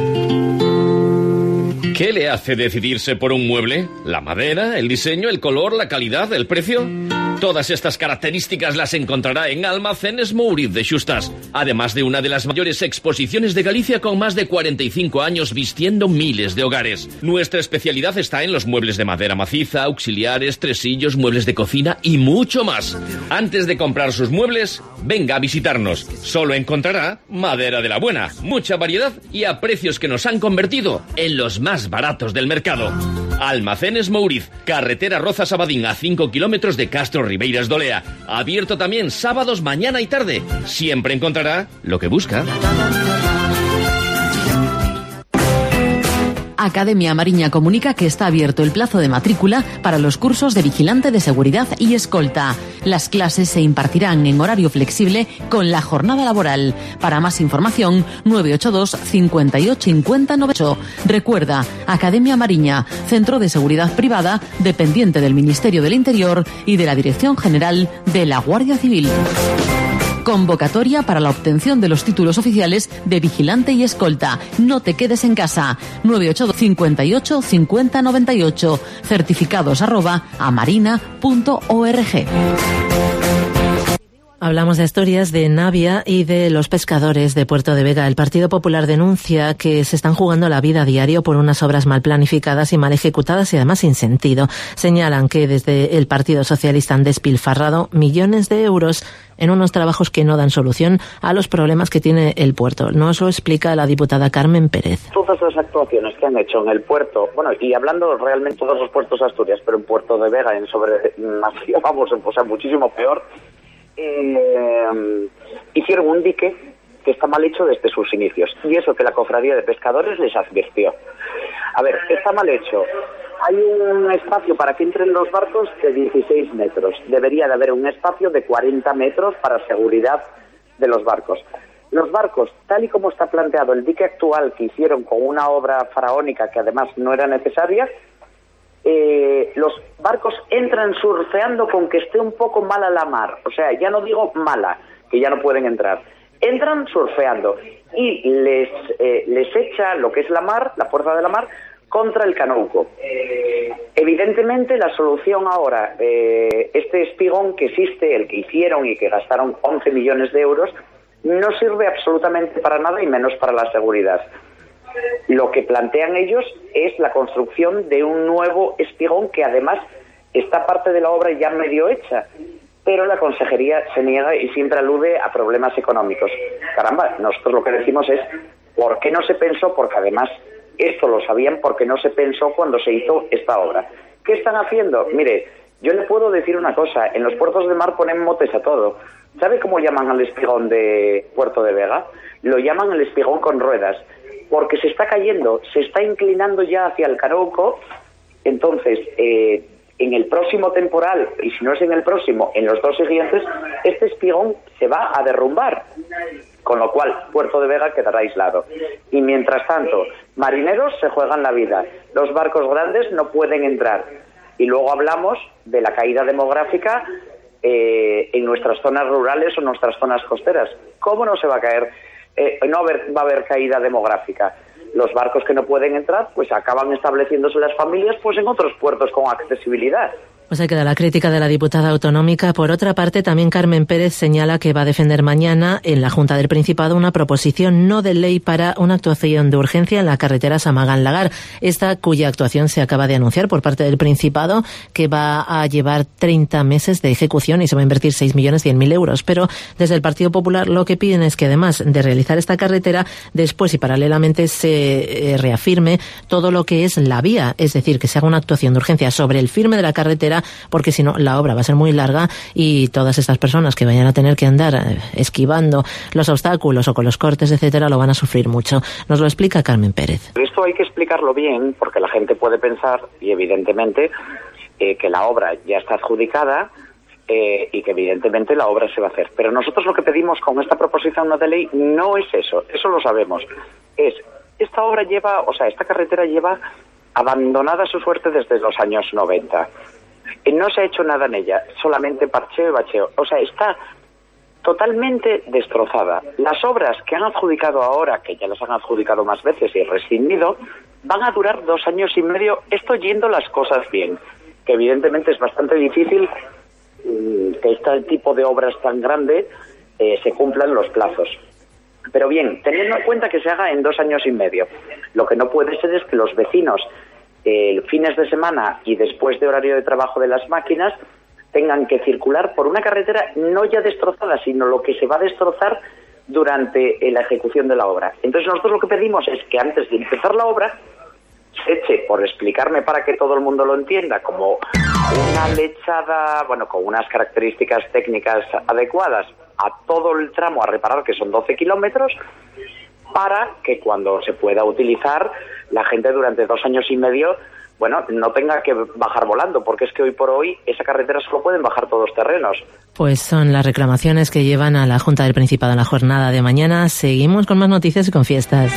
¿Qué le hace decidirse por un mueble? ¿La madera, el diseño, el color, la calidad, el precio? Todas estas características las encontrará en Almacenes Mouriz de Xustas, además de una de las mayores exposiciones de Galicia con más de cuarenta y cinco años vistiendo miles de hogares. Nuestra especialidad está en los muebles de madera maciza, auxiliares, tresillos, muebles de cocina y mucho más. Antes de comprar sus muebles, venga a visitarnos. Solo encontrará madera de la buena, mucha variedad y a precios que nos han convertido en los más baratos del mercado. Almacenes Mouriz, carretera Rozas-Abadín a cinco kilómetros de Castro Ribeiras Dolea. Abierto también sábados mañana y tarde. Siempre encontrará lo que busca. Academia Mariña comunica que está abierto el plazo de matrícula para los cursos de vigilante de seguridad y escolta. Las clases se impartirán en horario flexible con la jornada laboral. Para más información, nueve ocho dos, cinco ocho, cinco cero nueve ocho. Recuerda, Academia Mariña, centro de seguridad privada, dependiente del Ministerio del Interior y de la Dirección General de la Guardia Civil. Convocatoria para la obtención de los títulos oficiales de vigilante y escolta. No te quedes en casa. nueve ocho dos, cinco ocho, cinco cero nueve ocho. Certificados arroba amarina punto org. Hablamos de Asturias, de Navia y de los pescadores de Puerto de Vega. El Partido Popular denuncia que se están jugando la vida a diario por unas obras mal planificadas y mal ejecutadas y además sin sentido. Señalan que desde el Partido Socialista han despilfarrado millones de euros en unos trabajos que no dan solución a los problemas que tiene el puerto. Nos lo explica la diputada Carmen Pérez. Todas las actuaciones que han hecho en el puerto, bueno, y hablando realmente de todos los puertos de Asturias, pero en Puerto de Vega, en sobre, vamos, o sea, muchísimo peor, Eh, hicieron un dique que está mal hecho desde sus inicios, y eso que la cofradía de pescadores les advirtió. A ver, está mal hecho. Hay un espacio para que entren los barcos de dieciséis metros. Debería de haber un espacio de cuarenta metros para seguridad de los barcos. Los barcos, tal y como está planteado el dique actual que hicieron con una obra faraónica que además no era necesaria, Eh, los barcos entran surfeando con que esté un poco mala la mar. O sea, ya no digo mala, que ya no pueden entrar, entran surfeando y les, eh, les echa lo que es la mar, la fuerza de la mar, contra el Canouco. Evidentemente la solución ahora, eh, este espigón que existe, el que hicieron y que gastaron once millones de euros, no sirve absolutamente para nada y menos para la seguridad. Lo que plantean ellos es la construcción de un nuevo espigón que además está parte de la obra ya medio hecha, pero la consejería se niega y siempre alude a problemas económicos. Caramba, nosotros lo que decimos es ¿por qué no se pensó? Porque además esto lo sabían porque no se pensó cuando se hizo esta obra. ¿Qué están haciendo? Mire, yo le puedo decir una cosa, en los puertos de mar ponen motes a todo. ¿Sabe cómo llaman al espigón de Puerto de Vega? Lo llaman el espigón con ruedas, porque se está cayendo, se está inclinando ya hacia el Canouco. Entonces, eh, en el próximo temporal, y si no es en el próximo, en los dos siguientes, este espigón se va a derrumbar, con lo cual Puerto de Vega quedará aislado. Y mientras tanto, marineros se juegan la vida, los barcos grandes no pueden entrar. Y luego hablamos de la caída demográfica eh, en nuestras zonas rurales o nuestras zonas costeras. ¿Cómo no se va a caer? Eh, no haber, va a haber caída demográfica. Los barcos que no pueden entrar, pues acaban estableciéndose las familias pues en otros puertos con accesibilidad. Pues ahí queda la crítica de la diputada autonómica. Por otra parte, también Carmen Pérez señala que va a defender mañana en la Junta del Principado una proposición no de ley para una actuación de urgencia en la carretera Samagán-Lagar. Esta cuya actuación se acaba de anunciar por parte del Principado, que va a llevar treinta meses de ejecución y se va a invertir seis millones cien mil euros. Pero desde el Partido Popular lo que piden es que además de realizar esta carretera, después y paralelamente se eh, reafirme todo lo que es la vía. Es decir, que se haga una actuación de urgencia sobre el firme de la carretera, porque si no la obra va a ser muy larga y todas estas personas que vayan a tener que andar esquivando los obstáculos o con los cortes, etcétera, lo van a sufrir mucho. Nos lo explica Carmen Pérez. Esto hay que explicarlo bien, porque la gente puede pensar, y evidentemente, eh, que la obra ya está adjudicada eh, y que evidentemente la obra se va a hacer. Pero nosotros lo que pedimos con esta proposición no de ley no es eso, eso lo sabemos. Es, esta obra lleva, o sea, esta carretera lleva abandonada a su suerte desde los años noventa. No se ha hecho nada en ella, solamente parcheo y bacheo. O sea, está totalmente destrozada. Las obras que han adjudicado ahora, que ya las han adjudicado más veces y rescindido, van a durar dos años y medio, esto yendo las cosas bien, que evidentemente es bastante difícil mmm, que este tipo de obras tan grandes eh, se cumplan los plazos. Pero bien, teniendo en cuenta que se haga en dos años y medio, lo que no puede ser es que los vecinos eh, fines de semana y después de horario de trabajo de las máquinas tengan que circular por una carretera no ya destrozada, sino lo que se va a destrozar durante eh, la ejecución de la obra. Entonces nosotros lo que pedimos es que antes de empezar la obra se eche, por explicarme para que todo el mundo lo entienda, como una lechada, bueno, con unas características técnicas adecuadas a todo el tramo a reparar, que son doce kilómetros, para que cuando se pueda utilizar la gente durante dos años y medio, bueno, no tenga que bajar volando, porque es que hoy por hoy esa carretera solo pueden bajar todos terrenos. Pues son las reclamaciones que llevan a la Junta del Principado en la jornada de mañana. Seguimos con más noticias y con fiestas.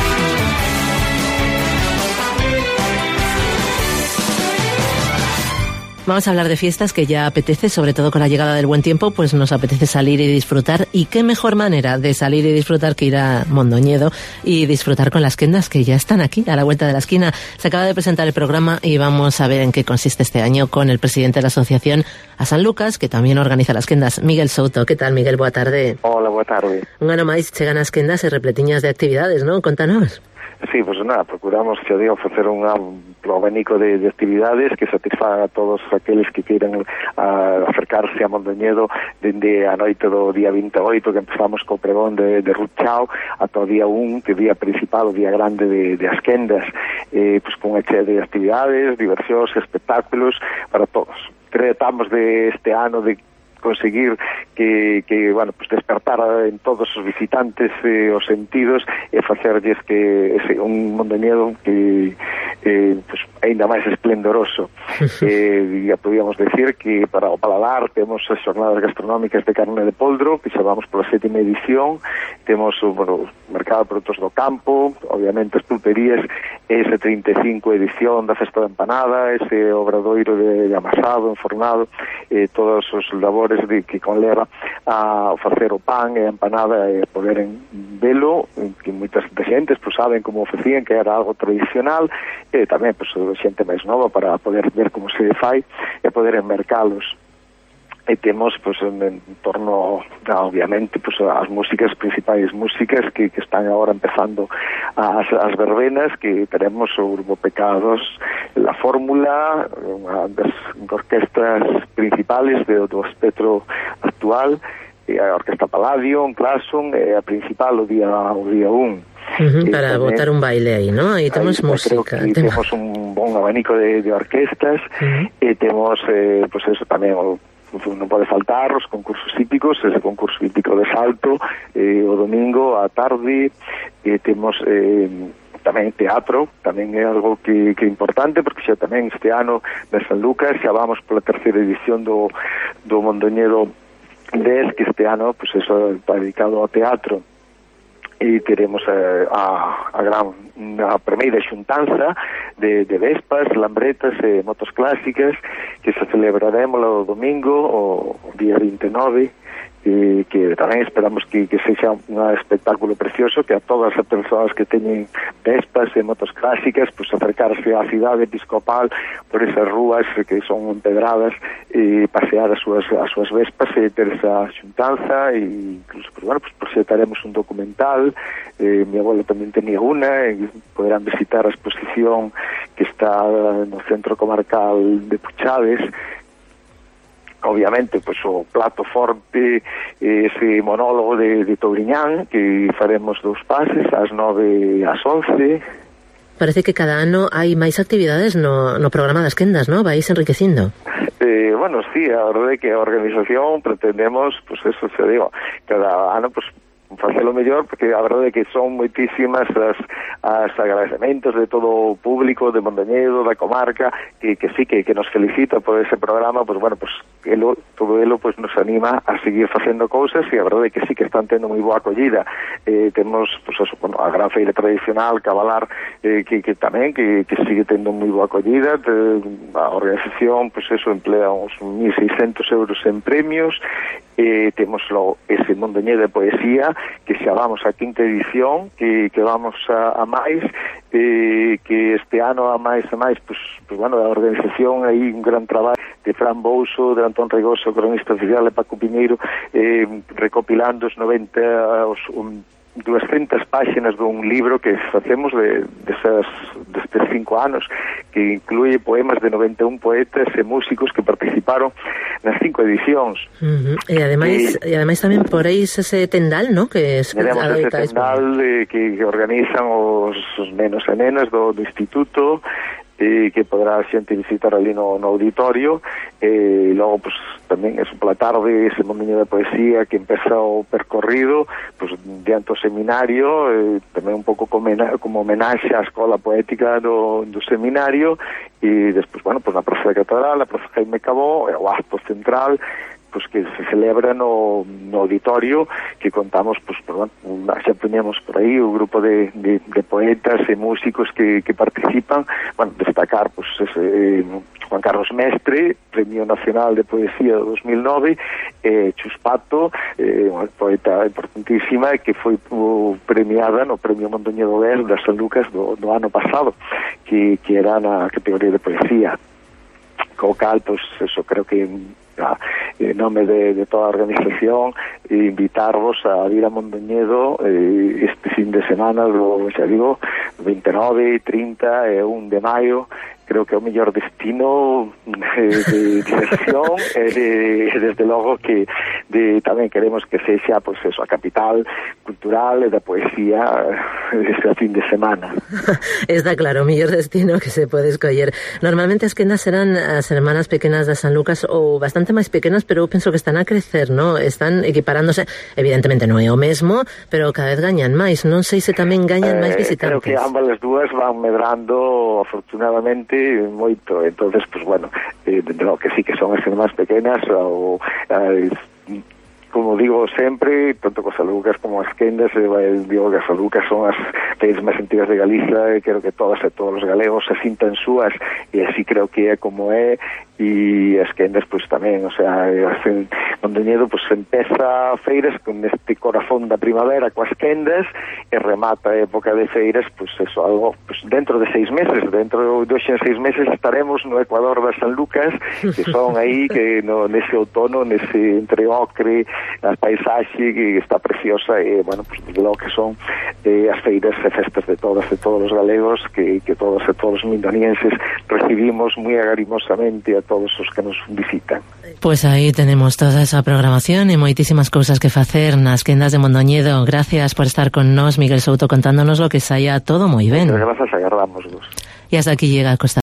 Vamos a hablar de fiestas, que ya apetece, sobre todo con la llegada del buen tiempo, pues nos apetece salir y disfrutar. Y qué mejor manera de salir y disfrutar que ir a Mondoñedo y disfrutar con las quendas, que ya están aquí, a la vuelta de la esquina. Se acaba de presentar el programa y vamos a ver en qué consiste este año con el presidente de la asociación A San Lucas, que también organiza las quendas, Miguel Souto. ¿Qué tal, Miguel? Boa tarde. Hola, boa tarde. Un ano máis chegan as quendas e repletiñas de actividades, ¿no? Contanos. Sí, pues nada, procuramos, xa digo, facer un amplo abanico de, de actividades que satisfagan a todos aqueles que queiran a, acercarse a Mondoñedo dende a noite do día vinte e oito, que empezamos co pregón de, de Rutxao, ata o día un, que é o día principal, o día grande de, de as quendas, eh, pues con unha chea de actividades, diversións, espectáculos para todos. Tratamos de este ano de conseguir que, que bueno, pues despertar en todos os visitantes eh, os sentidos e facerlles que ese, un Mondoñedo que eh, pues, ainda máis esplendoroso. eh, ya podíamos decir que para o paladar temos as xornadas gastronómicas de carne de poldro, que xa vamos pola sétima edición, temos o bueno, mercado de produtos do campo, obviamente as pulperías, esa trinta e cinco edición da Festa da Empanada, ese obradoiro de, de amasado, enfornado, eh, todos os labores de, que conleva a facer o pan e a empanada e poderen velo, que moitas xentes pues, saben como o facían, que era algo tradicional, e tamén pues, xente máis nova para poder ver como se fai e poder enmercalos. E temos pues, en torno a, obviamente pues, as músicas, principais músicas que, que están agora empezando as, as verbenas, que teremos o Grupo Pecados, La Fórmula, unha das orquestas principales do, do espectro actual, e a Orquesta Palladium, Claxon, e a principal o día o día un. Uh-huh, para tamén, botar un baile aí, ¿no? Aí temos música. Creo que Tem... temos un bon abanico de, de orquestas, uh-huh. E temos, eh, pues eso tamén, o, non pode faltar os concursos hípicos, ese concurso hípico de salto, eh, o domingo á tarde, e temos... Eh, tamén teatro, tamén é algo que, que é importante, porque xa tamén este ano de San Lucas xa vamos pola terceira edición do, do Mondoñedo dez, que este ano pues eso está dedicado ao teatro, e teremos a, a, a gran a primeira xuntanza de, de vespas, lambretas e motos clásicas que se celebraremos o domingo o día vinte e nove, e que tamén esperamos que, que sexa un espectáculo precioso, que a todas as persoas que teñen vespas e motos clásicas pues acercarse á cidade episcopal por esas rúas que son empedradas e pasear as súas, as súas vespas e ter esa xuntanza, e incluso pues, bueno, pues, proxectaremos un documental. eh, mi abuelo tamén tenía unha, e poderán visitar a exposición que está no Centro Comarcal de Puchades. Obviamente, pues, o plato forte, ese monólogo de, de Touriñán, que faremos dos pases, ás nove e ás once. Parece que cada ano hai máis actividades no, no programa das quendas, ¿no? Vais enriqueciendo. Eh, bueno, sí, a verdade que a organización pretendemos, pues eso se digo, cada ano, pues, facelo mellor, porque a verdade é que son moitísimas as, as agradecementos de todo o público de Mondoñedo, da comarca, que, que sí, que, que nos felicita por ese programa, pues bueno, pues elo, todo elo pues nos anima a seguir facendo cousas, e a verdade é que sí que están tendo moi boa acollida. Eh, temos, pues eso, bueno, a gran feira tradicional, Cabalar, eh, que, que tamén, que, que sigue tendo moi boa acollida. De, a organización, pues eso, emplea uns mil seiscentos euros en premios. Eh, temos logo ese Mondoñedo de poesía, que xa vamos a quinta edición, que, que vamos a, a máis, eh, que este ano a máis a máis, pues, pues bueno, a organización aí un gran traballo de Fran Bouso, de Antón Regoso, cronista oficial, de Paco Piñeiro, eh, recopilando os noventa, os un, doscientas páxinas dun libro que facemos de, desas, destes cinco anos, que incluye poemas de noventa e un poetas e músicos que participaron nas cinco edicións. Uh-huh. E ademais, e, e ademais tamén poréis ese tendal, ¿no? Que es tenemos ese tendal de, que, que organizan os, os nenos e nenas do, do instituto, e que poderá a xente visitar ali no, no auditorio, e logo pues, tamén eso pola tarde, ese Mondoñedo de poesía que empeza o percorrido pues, diante o seminario, e tamén un pouco como, como homenaxe á escola poética do, do seminario, e despois, bueno, pues, na Praza da Catedral, a Praza Jaime Cabó, e o acto central pues que se celebra no, no auditorio, que contamos, pues, por, bueno, xa poñemos por aí o grupo de, de, de poetas e músicos que, que participan. Bueno, destacar, pues, ese, eh, Juan Carlos Mestre, Premio Nacional de Poesía do dos mil nove, eh, Chus Pato, eh, unha poeta importantísima que foi uh, premiada no Premio Mondoñedo dez da San Lucas do, do ano pasado, que, que era na categoría de poesía. Co cal, pues, eso, creo que en nome de, de toda a organización, invitarvos a ir a Mondoñedo eh, este fin de semana do, xa digo, veintinueve, treinta e un de maio. Creo que é o mellor destino eh, de diversión, e de, desde logo que de, tamén queremos que sexa, pues, eso, a capital cultural e da poesía este fin de semana. Está claro, o mellor destino que se pode escoller. Normalmente as quendas serán as hermanas pequenas da San Lucas, ou bastante máis pequenas, pero eu penso que están a crecer, ¿no? Están equiparándose, evidentemente non é o mesmo, pero cada vez gañan máis. Non sei se tamén gañan máis visitantes. Eh, creo que ambas as dúas van medrando, afortunadamente, moito. Entonces, pues bueno, eh, no, que sí que son as máis pequenas, ou eh, como digo sempre, tanto cos Alucas como as quendas, eh, digo que as Alucas son as feiras máis antigas de Galicia, e quero que todas e todos os galegos se sintan súas, e así creo que é como é, e as quendas pues tamén, o sea, en Mondoñedo pues empeza feiras con este corazón da primavera coas quendas, e remata a época de feiras, pues eso, algo pues dentro de seis meses, dentro de oxe en seis meses estaremos no Ecuador das San Lucas, que son aí que no, nese outono, nese entre ocre, a paisaxe que está preciosa, e bueno, pues lo que son eh, as feiras e festas de todas e todos os galegos que, que todos e todos os mindonienses recibimos moi agarimosamente a todos os que nos visitan. Pues aí tenemos toda esa programación e moitísimas cousas que facer nas quendas de Mondoñedo. Gracias por estar con nos, Miguel Souto, contándonos lo que saia todo moi ben. Muchas gracias, agardamos vos. E hasta aquí llega Costa